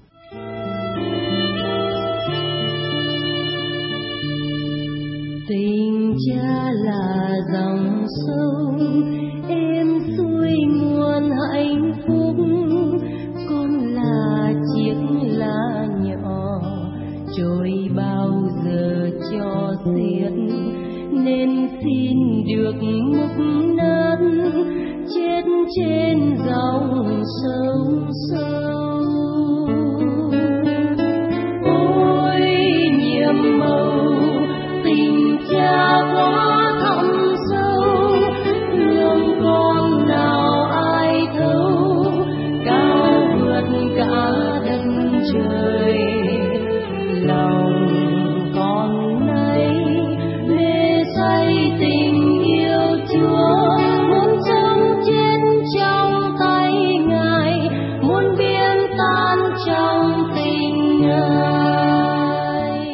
Tình cha là dòng sông êm xuôi nguồn hạnh phúc, con là chiếc lá nhỏ trôi bao giờ cho xiết, nên xin được múc nát chết trên dòng sông sâu. Ôi nhiệm màu tình cha quá thẳm sâu, thương con nào ai thấu, cao vượt cả đất trời. Lòng con nay mê say tình yêu Chúa, muốn sống chết trong tay Ngài, muốn biến tan trong tình Ngài.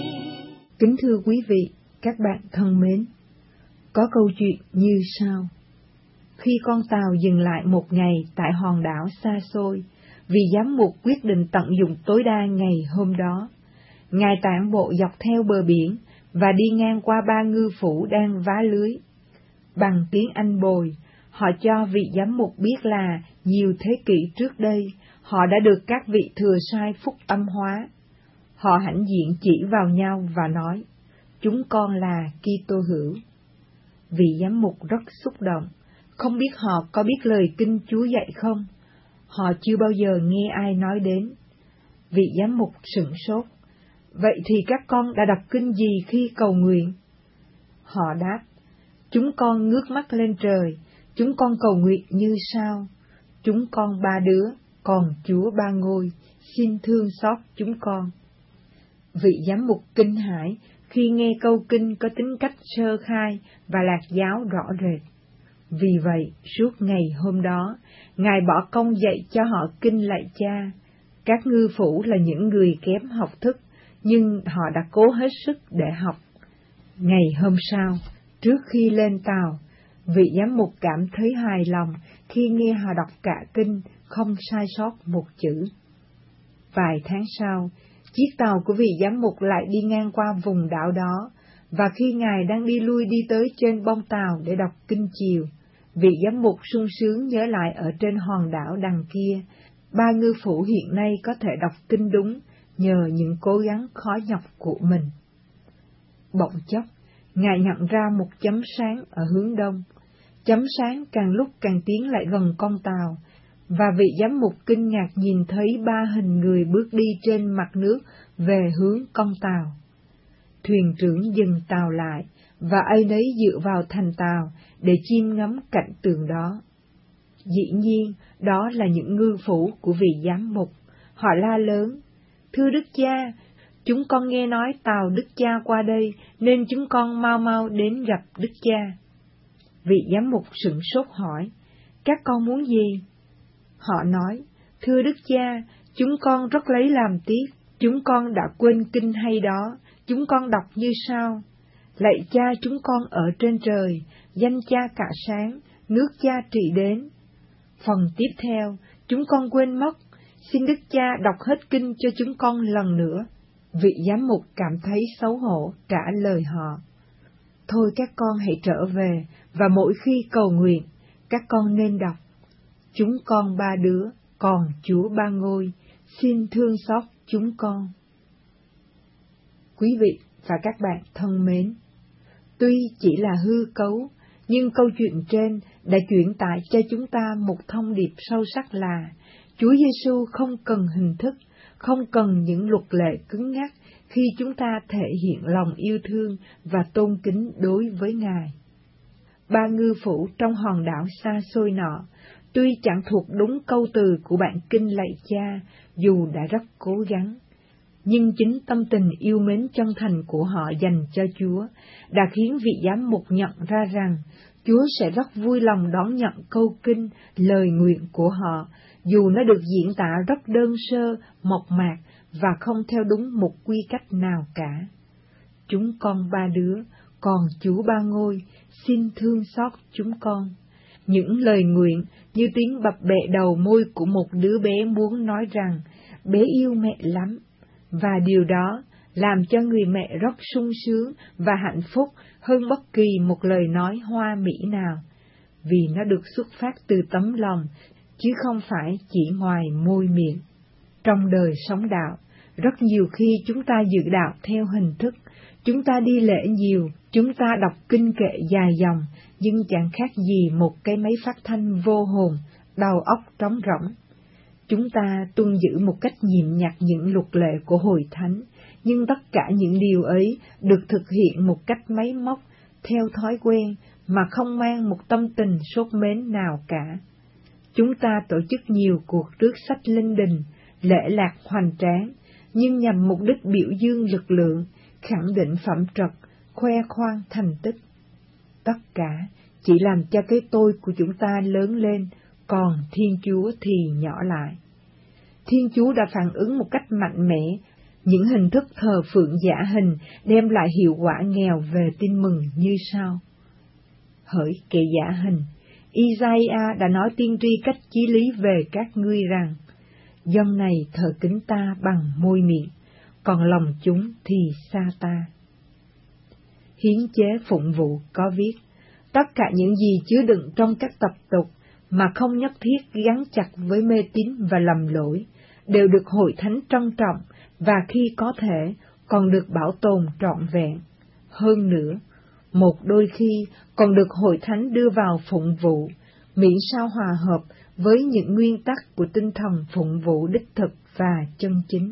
Kính thưa quý vị, các bạn thân mến, có câu chuyện như sau. Khi con tàu dừng lại một ngày tại hòn đảo xa xôi, vì giám mục quyết định tận dụng tối đa ngày hôm đó, Ngài tản bộ dọc theo bờ biển và đi ngang qua 3 ngư phủ đang vá lưới. Bằng tiếng Anh bồi, họ cho vị giám mục biết là nhiều thế kỷ trước đây, họ đã được các vị thừa sai phúc âm hóa. Họ hãnh diện chỉ vào nhau và nói, chúng con là Kitô hữu. Vị giám mục rất xúc động, không biết họ có biết lời Kinh Chúa dạy không? Họ chưa bao giờ nghe ai nói đến. Vị giám mục sửng sốt, vậy thì các con đã đọc kinh gì khi cầu nguyện? Họ đáp, chúng con ngước mắt lên trời, chúng con cầu nguyện như sau: chúng con 3 đứa, còn Chúa 3 ngôi, xin thương xót chúng con. Vị giám mục kinh hãi khi nghe câu kinh có tính cách sơ khai và lạc giáo rõ rệt. Vì vậy, suốt ngày hôm đó, Ngài bỏ công dạy cho họ kinh lạy Cha. Các ngư phủ là những người kém học thức, nhưng họ đã cố hết sức để học. Ngày hôm sau, trước khi lên tàu, vị giám mục cảm thấy hài lòng khi nghe họ đọc cả kinh, không sai sót một chữ. Vài tháng sau, chiếc tàu của vị giám mục lại đi ngang qua vùng đảo đó, và khi Ngài đang đi lui đi tới trên bông tàu để đọc kinh chiều, vị giám mục sung sướng nhớ lại ở trên hòn đảo đằng kia, 3 ngư phủ hiện nay có thể đọc kinh đúng nhờ những cố gắng khó nhọc của mình. Bỗng chốc, Ngài nhận ra một chấm sáng ở hướng đông. Chấm sáng càng lúc càng tiến lại gần con tàu, và vị giám mục kinh ngạc nhìn thấy 3 hình người bước đi trên mặt nước về hướng con tàu. Thuyền trưởng dừng tàu lại, và ai nấy dựa vào thành tàu để chiêm ngắm cảnh tượng đó. Dĩ nhiên, đó là những ngư phủ của vị giám mục, Họ la lớn: "Thưa Đức Cha, chúng con nghe nói tàu Đức Cha qua đây, nên chúng con mau mau đến gặp Đức Cha." Vị giám mục sửng sốt hỏi: "Các con muốn gì?" Họ nói: "Thưa Đức Cha, chúng con rất lấy làm tiếc, chúng con đã quên kinh hay đó, chúng con đọc như sau: Lạy Cha chúng con ở trên trời, danh Cha cả sáng, nước Cha trị đến. Phần tiếp theo, chúng con quên mất, xin Đức Cha đọc hết kinh cho chúng con lần nữa." Vị giám mục cảm thấy xấu hổ trả lời họ: "Thôi các con hãy trở về, và mỗi khi cầu nguyện, các con nên đọc: Chúng con ba đứa, còn Chúa ba ngôi, xin thương xót chúng con." Quý vị và các bạn thân mến, tuy chỉ là hư cấu, nhưng câu chuyện trên đã chuyển tải cho chúng ta một thông điệp sâu sắc là Chúa Giêsu không cần hình thức, không cần những luật lệ cứng nhắc khi chúng ta thể hiện lòng yêu thương và tôn kính đối với Ngài. Ba ngư phủ trong hòn đảo xa xôi nọ, tuy chẳng thuộc đúng câu từ của bản kinh Lạy Cha, dù đã rất cố gắng, nhưng chính tâm tình yêu mến chân thành của họ dành cho Chúa đã khiến vị giám mục nhận ra rằng Chúa sẽ rất vui lòng đón nhận câu kinh, lời nguyện của họ, dù nó được diễn tả rất đơn sơ, mộc mạc và không theo đúng một quy cách nào cả. Chúng con ba đứa, còn Chúa ba ngôi, xin thương xót chúng con. Những lời nguyện như tiếng bập bẹ đầu môi của một đứa bé muốn nói rằng bé yêu mẹ lắm, và điều đó làm cho người mẹ rất sung sướng và hạnh phúc hơn bất kỳ một lời nói hoa mỹ nào, vì nó được xuất phát từ tấm lòng, chứ không phải chỉ ngoài môi miệng. Trong đời sống đạo, rất nhiều khi chúng ta dự đạo theo hình thức, chúng ta đi lễ nhiều, chúng ta đọc kinh kệ dài dòng, nhưng chẳng khác gì một cái máy phát thanh vô hồn, đầu óc trống rỗng. Chúng ta tuân giữ một cách nhịn nhặt những luật lệ của Hội Thánh, nhưng tất cả những điều ấy được thực hiện một cách máy móc, theo thói quen, mà không mang một tâm tình sốt mến nào cả. Chúng ta tổ chức nhiều cuộc rước sách linh đình, lễ lạc hoành tráng, nhưng nhằm mục đích biểu dương lực lượng, khẳng định phẩm trật, khoe khoang thành tích. Tất cả chỉ làm cho cái tôi của chúng ta lớn lên, còn Thiên Chúa thì nhỏ lại. Thiên Chúa đã phản ứng một cách mạnh mẽ, những hình thức thờ phượng giả hình đem lại hiệu quả nghèo về tin mừng như sau. Hỡi kẻ giả hình, Isaiah đã nói tiên tri cách chí lý về các ngươi rằng, dân này thờ kính ta bằng môi miệng, còn lòng chúng thì xa ta. Hiến chế phụng vụ có viết, tất cả những gì chứa đựng trong các tập tục mà không nhất thiết gắn chặt với mê tín và lầm lỗi, đều được Hội Thánh trân trọng và khi có thể còn được bảo tồn trọn vẹn. Hơn nữa, một đôi khi còn được Hội Thánh đưa vào phụng vụ, miễn sao hòa hợp với những nguyên tắc của tinh thần phụng vụ đích thực và chân chính.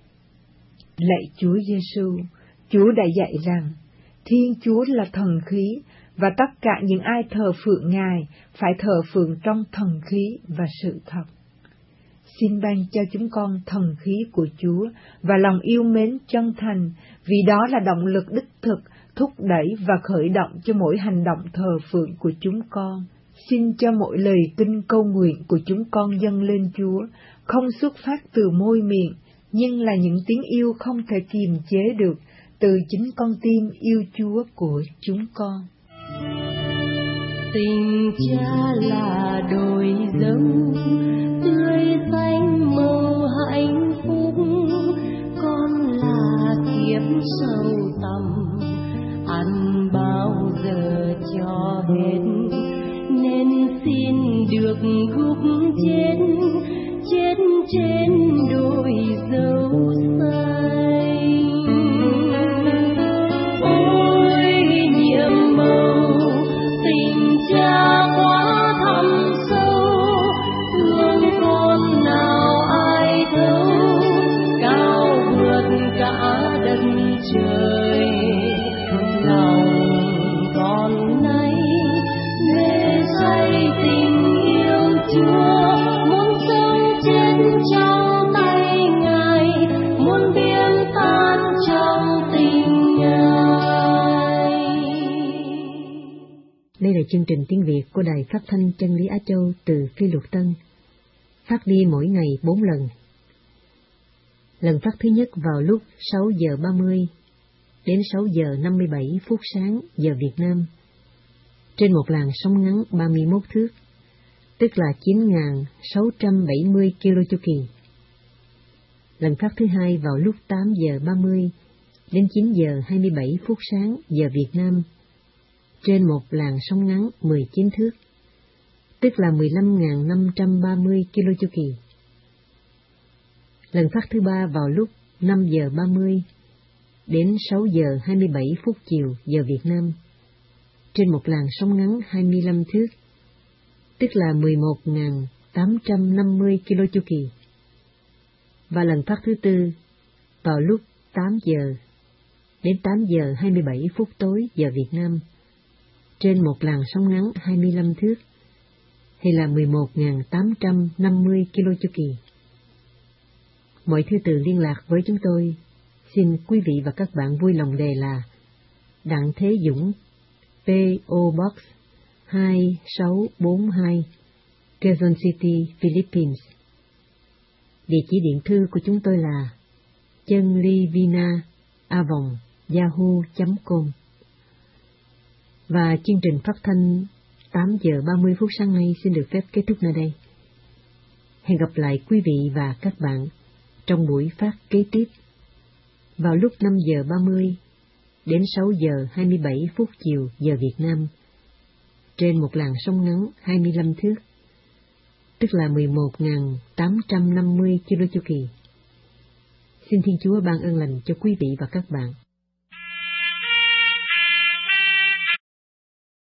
Lạy Chúa Giêsu, Chúa đã dạy rằng Thiên Chúa là thần khí, và tất cả những ai thờ phượng Ngài phải thờ phượng trong thần khí và sự thật. Xin ban cho chúng con thần khí của Chúa và lòng yêu mến chân thành, vì đó là động lực đích thực thúc đẩy và khởi động cho mỗi hành động thờ phượng của chúng con. Xin cho mỗi lời kinh câu nguyện của chúng con dâng lên Chúa không xuất phát từ môi miệng, nhưng là những tiếng yêu không thể kiềm chế được từ chính con tim yêu Chúa của chúng con. Tình cha là đồi dâu tươi xanh màu hạnh phúc, con là kiếp sâu tầm, ăn bao giờ cho hết, nên xin được gục chết trên đồi dâu xanh. Ôi nhiệm màu tình cha quá thẳm sâu, thương con nào ai thấu, cao vượt cả đất trời. Lòng con nay mê say tình yêu Chúa, muốn sống chết trong tay là chương trình tiếng Việt của Đài Phát thanh Chân lý Á Châu từ Phi Luật Tân, phát đi mỗi ngày 4 lần. Lần phát thứ nhất vào lúc 6 giờ 30 đến 6 giờ 57 phút sáng giờ Việt Nam, trên một làn sóng ngắn 31 thước, tức là 9.670 kilo chu kỳ. Lần phát thứ hai vào lúc 8 giờ 30 đến 9 giờ 27 phút sáng giờ Việt Nam, trên một làn sóng ngắn 19 thước, tức là 15.530 kilo chu kỳ. Lần phát thứ ba vào lúc 5 giờ 30 đến 6 giờ 27 phút chiều giờ Việt Nam, trên một làn sóng ngắn 25 thước, tức là 11.850 kilo chu kỳ. Và lần phát thứ tư vào lúc 8 giờ đến 8 giờ 27 phút tối giờ Việt Nam, trên một làn sóng ngắn 25 thước, hay là 11.850 kilo chu kỳ. Mọi thư từ liên lạc với chúng tôi, xin quý vị và các bạn vui lòng đề là Đặng Thế Dũng, P.O. Box 2642, Quezon City, Philippines. Địa chỉ điện thư của chúng tôi là chanlivina@yahoo.com. Và chương trình phát thanh 8 giờ 30 phút sáng nay xin được phép kết thúc nơi đây. Hẹn gặp lại quý vị và các bạn trong buổi phát kế tiếp vào lúc 5 giờ 30 đến 6 giờ 27 phút chiều giờ Việt Nam, trên một làn sóng ngắn 25 thước, tức là 11.850 kilo chu kỳ. Xin Thiên Chúa ban ơn lành cho quý vị và các bạn.